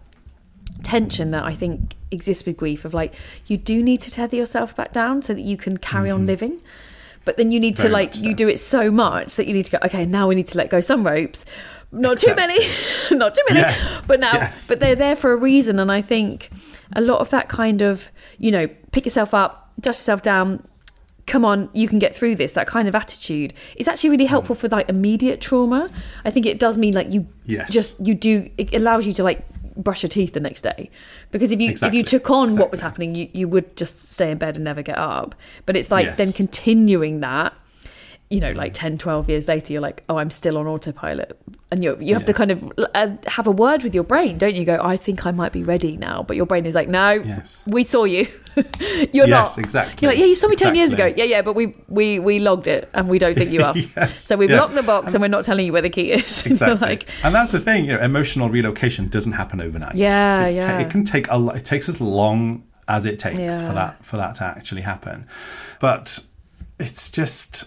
tension that I think exists with grief, of like, you do need to tether yourself back down so that you can carry mm-hmm. on living. But then you need Very to like, so. you do it so much that you need to go, okay, now we need to let go some ropes. Not Except. too many, not too many, yes. but now, yes. but they're there for a reason. And I think a lot of that kind of, you know, pick yourself up, dust yourself down, come on, you can get through this, that kind of attitude is actually really helpful mm. for like immediate trauma. I think it does mean like you yes. just, you do, it allows you to like brush your teeth the next day, because if you exactly. if you took on exactly. what was happening, you, you would just stay in bed and never get up. But it's like yes. then continuing that, you know, like ten, twelve years later, you're like, oh, I'm still on autopilot. And you you have yeah. to kind of uh, have a word with your brain, don't you? Go, I think I might be ready now. But your brain is like, no, yes. we saw you. You're yes, not. exactly. You're like, yeah, you saw me exactly. ten years ago. Yeah, yeah, but we we we logged it and we don't think you are. yes. So we've yeah. locked the box and, and we're not telling you where the key is. Exactly. like, and that's the thing, you know, emotional relocation doesn't happen overnight. Yeah, it yeah. Ta- it can take a lot. It takes as long as it takes yeah. for that for that to actually happen. But it's just...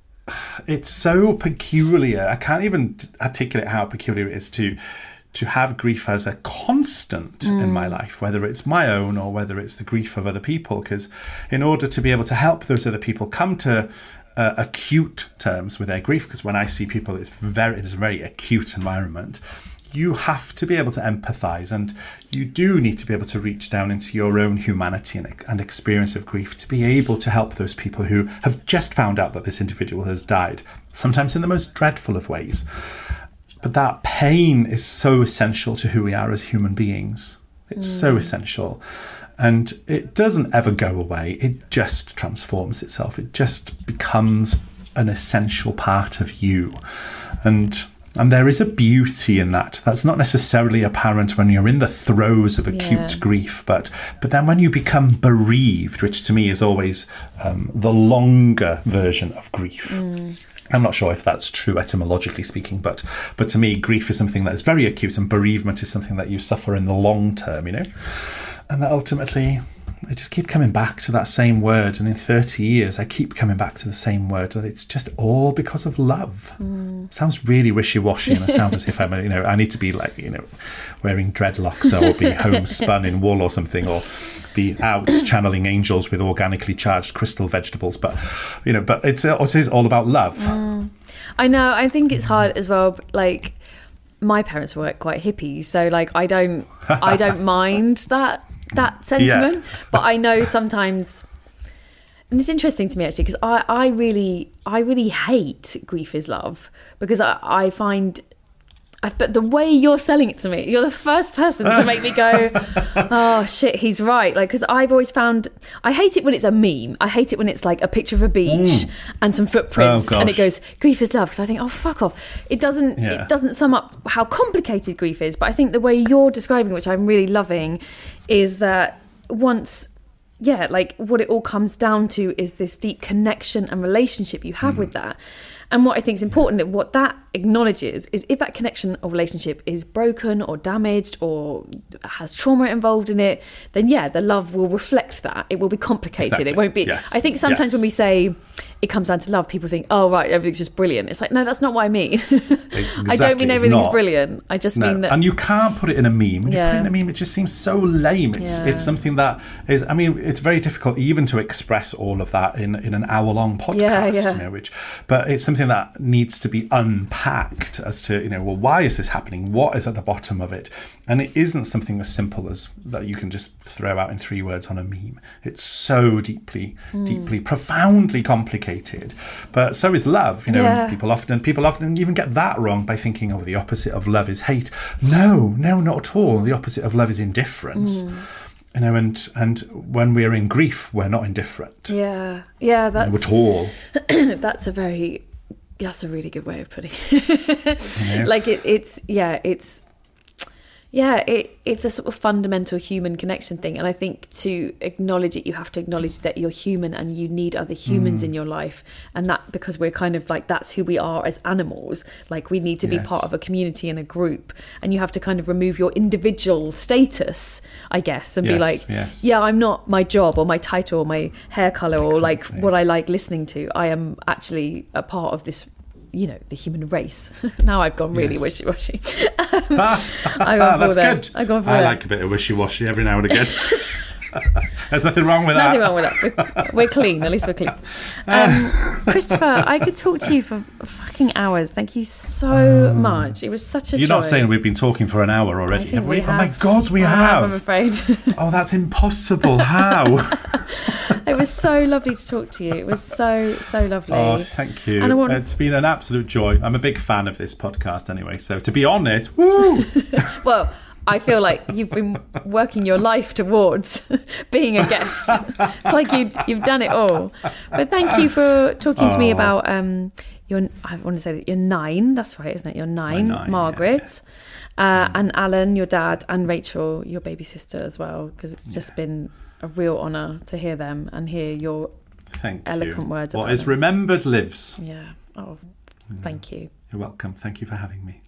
it's so peculiar. I can't even articulate how peculiar it is to to have grief as a constant mm. in my life, whether it's my own or whether it's the grief of other people. Because in order to be able to help those other people come to uh, acute terms with their grief, because when I see people, it's very it's a very acute environment. You have to be able to empathize, and you do need to be able to reach down into your own humanity and, and experience of grief to be able to help those people who have just found out that this individual has died, sometimes in the most dreadful of ways. But that pain is so essential to who we are as human beings. It's mm. so essential. And it doesn't ever go away. It just transforms itself. It just becomes an essential part of you. And... And there is a beauty in that. That's not necessarily apparent when you're in the throes of acute yeah. grief, but but then when you become bereaved, which to me is always um, the longer version of grief. Mm. I'm not sure if that's true etymologically speaking, but but to me, grief is something that is very acute, and bereavement is something that you suffer in the long term, you know? And that ultimately... I just keep coming back to that same word, and in thirty years I keep coming back to the same word, that it's just all because of love. Mm. Sounds really wishy-washy, and I sound as if I'm, you know, I need to be like, you know, wearing dreadlocks or be homespun in wool or something, or be out channeling angels with organically charged crystal vegetables. But, you know, but it's it is all about love. Mm. I know. I think it's hard as well. Like, my parents were quite hippies, so like I don't, I don't mind that. that sentiment yeah. But I know sometimes, and it's interesting to me actually, because I, I really I really hate grief is love, because I, I find I, but the way you're selling it to me, you're the first person to make me go, oh shit, he's right. Like, because I've always found, I hate it when it's a meme. I hate it when it's like a picture of a beach mm. and some footprints, oh, and it goes, grief is love. Because I think, oh fuck off. It doesn't. Yeah. It doesn't sum up how complicated grief is. But I think the way you're describing, which I'm really loving, is that once. Yeah, like what it all comes down to is this deep connection and relationship you have mm. with that. And what I think is important, what that acknowledges is if that connection or relationship is broken or damaged or has trauma involved in it, then yeah, the love will reflect that. It will be complicated. Exactly. It won't be. Yes. I think sometimes yes. when we say it comes down to love, people think, oh, right, everything's just brilliant. It's like, no, that's not what I mean. Exactly. I don't mean everything's not. brilliant. I just no. mean that. And you can't put it in a meme. When yeah. you put it in a meme, it just seems so lame. It's yeah. it's something that is, I mean, it's very difficult even to express all of that in, in an hour-long podcast. Yeah, yeah. You know, which, but it's something that needs to be unpacked as to, you know, well, why is this happening? What is at the bottom of it? And it isn't something as simple as that you can just throw out in three words on a meme. It's so deeply, mm. deeply, profoundly complicated. But so is love. You know, yeah. people often people often even get that wrong by thinking, oh, the opposite of love is hate. No, no, not at all. The opposite of love is indifference. Mm. You know, and and when we're in grief, we're not indifferent. Yeah, yeah, that's you know, at all. That's a very, that's a really good way of putting it. Yeah. Like it, it's yeah, it's. Yeah, it, it's a sort of fundamental human connection thing. And I think to acknowledge it, you have to acknowledge that you're human and you need other humans mm. in your life. And that because we're kind of like, that's who we are as animals. Like we need to yes. be part of a community and a group. And you have to kind of remove your individual status, I guess, and yes, be like, yes. yeah, I'm not my job or my title or my hair colour exactly. or like what I like listening to. I am actually a part of this, you know, the human race. Now I've gone really yes. wishy-washy. um, ah, that's there. good. I, gone for I there. like a bit of wishy-washy every now and again. There's nothing wrong with nothing that. Nothing wrong with that. We're, we're clean. At least we're clean. Um, Christopher, I could talk to you for fucking hours. Thank you so um, much. It was such a You're joy. not saying we've been talking for an hour already, have we? we have. Oh my God, we I have. have. I'm afraid. Oh, that's impossible. How? It was so lovely to talk to you. It was so, so lovely. Oh, thank you. And I want... It's been an absolute joy. I'm a big fan of this podcast anyway, so to be on it, woo! Well, I feel like you've been working your life towards being a guest. It's like you, you've done it all. But thank you for talking oh. to me about um, your, I want to say that you're nine, that's right, isn't it? You're nine, nine Margaret. Yeah, yeah. Uh, mm. And Alan, your dad, and Rachel, your baby sister as well, because it's just yeah. been a real honour to hear them and hear your thank eloquent you. words What about is them. remembered lives. Yeah. Oh, thank you. You're welcome. Thank you for having me.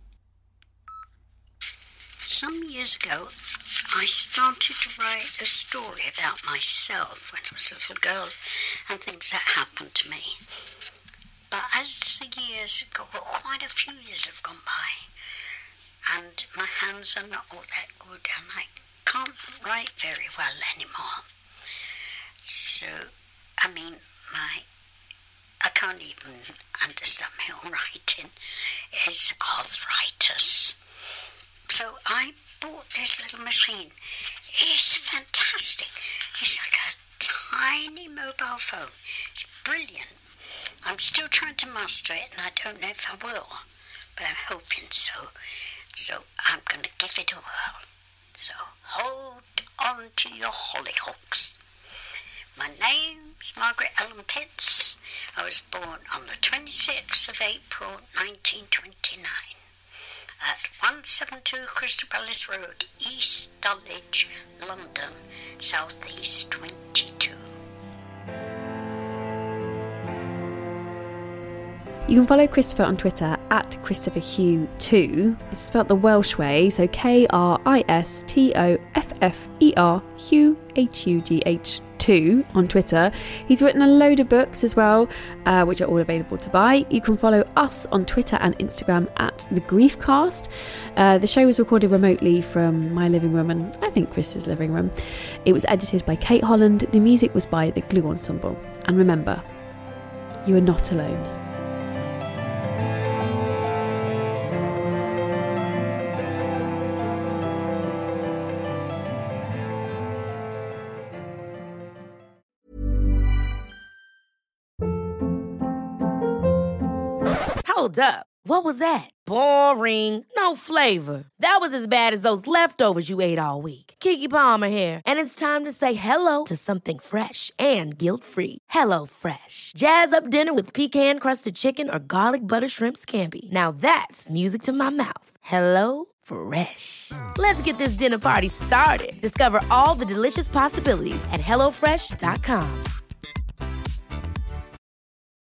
Some years ago, I started to write a story about myself when I was a little girl and things that happened to me. But as the years go, well, quite a few years have gone by, and my hands are not all that good, and I can't write very well anymore. So, I mean, my I can't even understand my own writing. It's arthritis. So I bought this little machine. It's fantastic. It's like a tiny mobile phone. It's brilliant. I'm still trying to master it, and I don't know if I will, but I'm hoping so. So I'm going to give it a whirl. So hold on to your hollyhocks. My name's Margaret Ellen Pitts. I was born on the twenty-sixth of April, nineteen twenty-nine. At one seventy-two Crystal Palace Road, East Dulwich, London, South East twenty-two. You can follow Christopher on Twitter at Christopher Hugh two. It's spelled the Welsh way, so K R I S T O F F E R Hugh H U G H two on Twitter. He's written a load of books as well, uh, which are all available to buy. You can follow us on Twitter and Instagram at The Griefcast. Uh, the show was recorded remotely from my living room and I think Chris's living room. It was edited by Kate Holland. The music was by The Glue Ensemble. And remember, you are not alone. Hold up. What was that? Boring. No flavor. That was as bad as those leftovers you ate all week. Keke Palmer here, and it's time to say hello to something fresh and guilt-free. Hello Fresh. Jazz up dinner with pecan-crusted chicken or garlic butter shrimp scampi. Now that's music to my mouth. Hello Fresh. Let's get this dinner party started. Discover all the delicious possibilities at hello fresh dot com.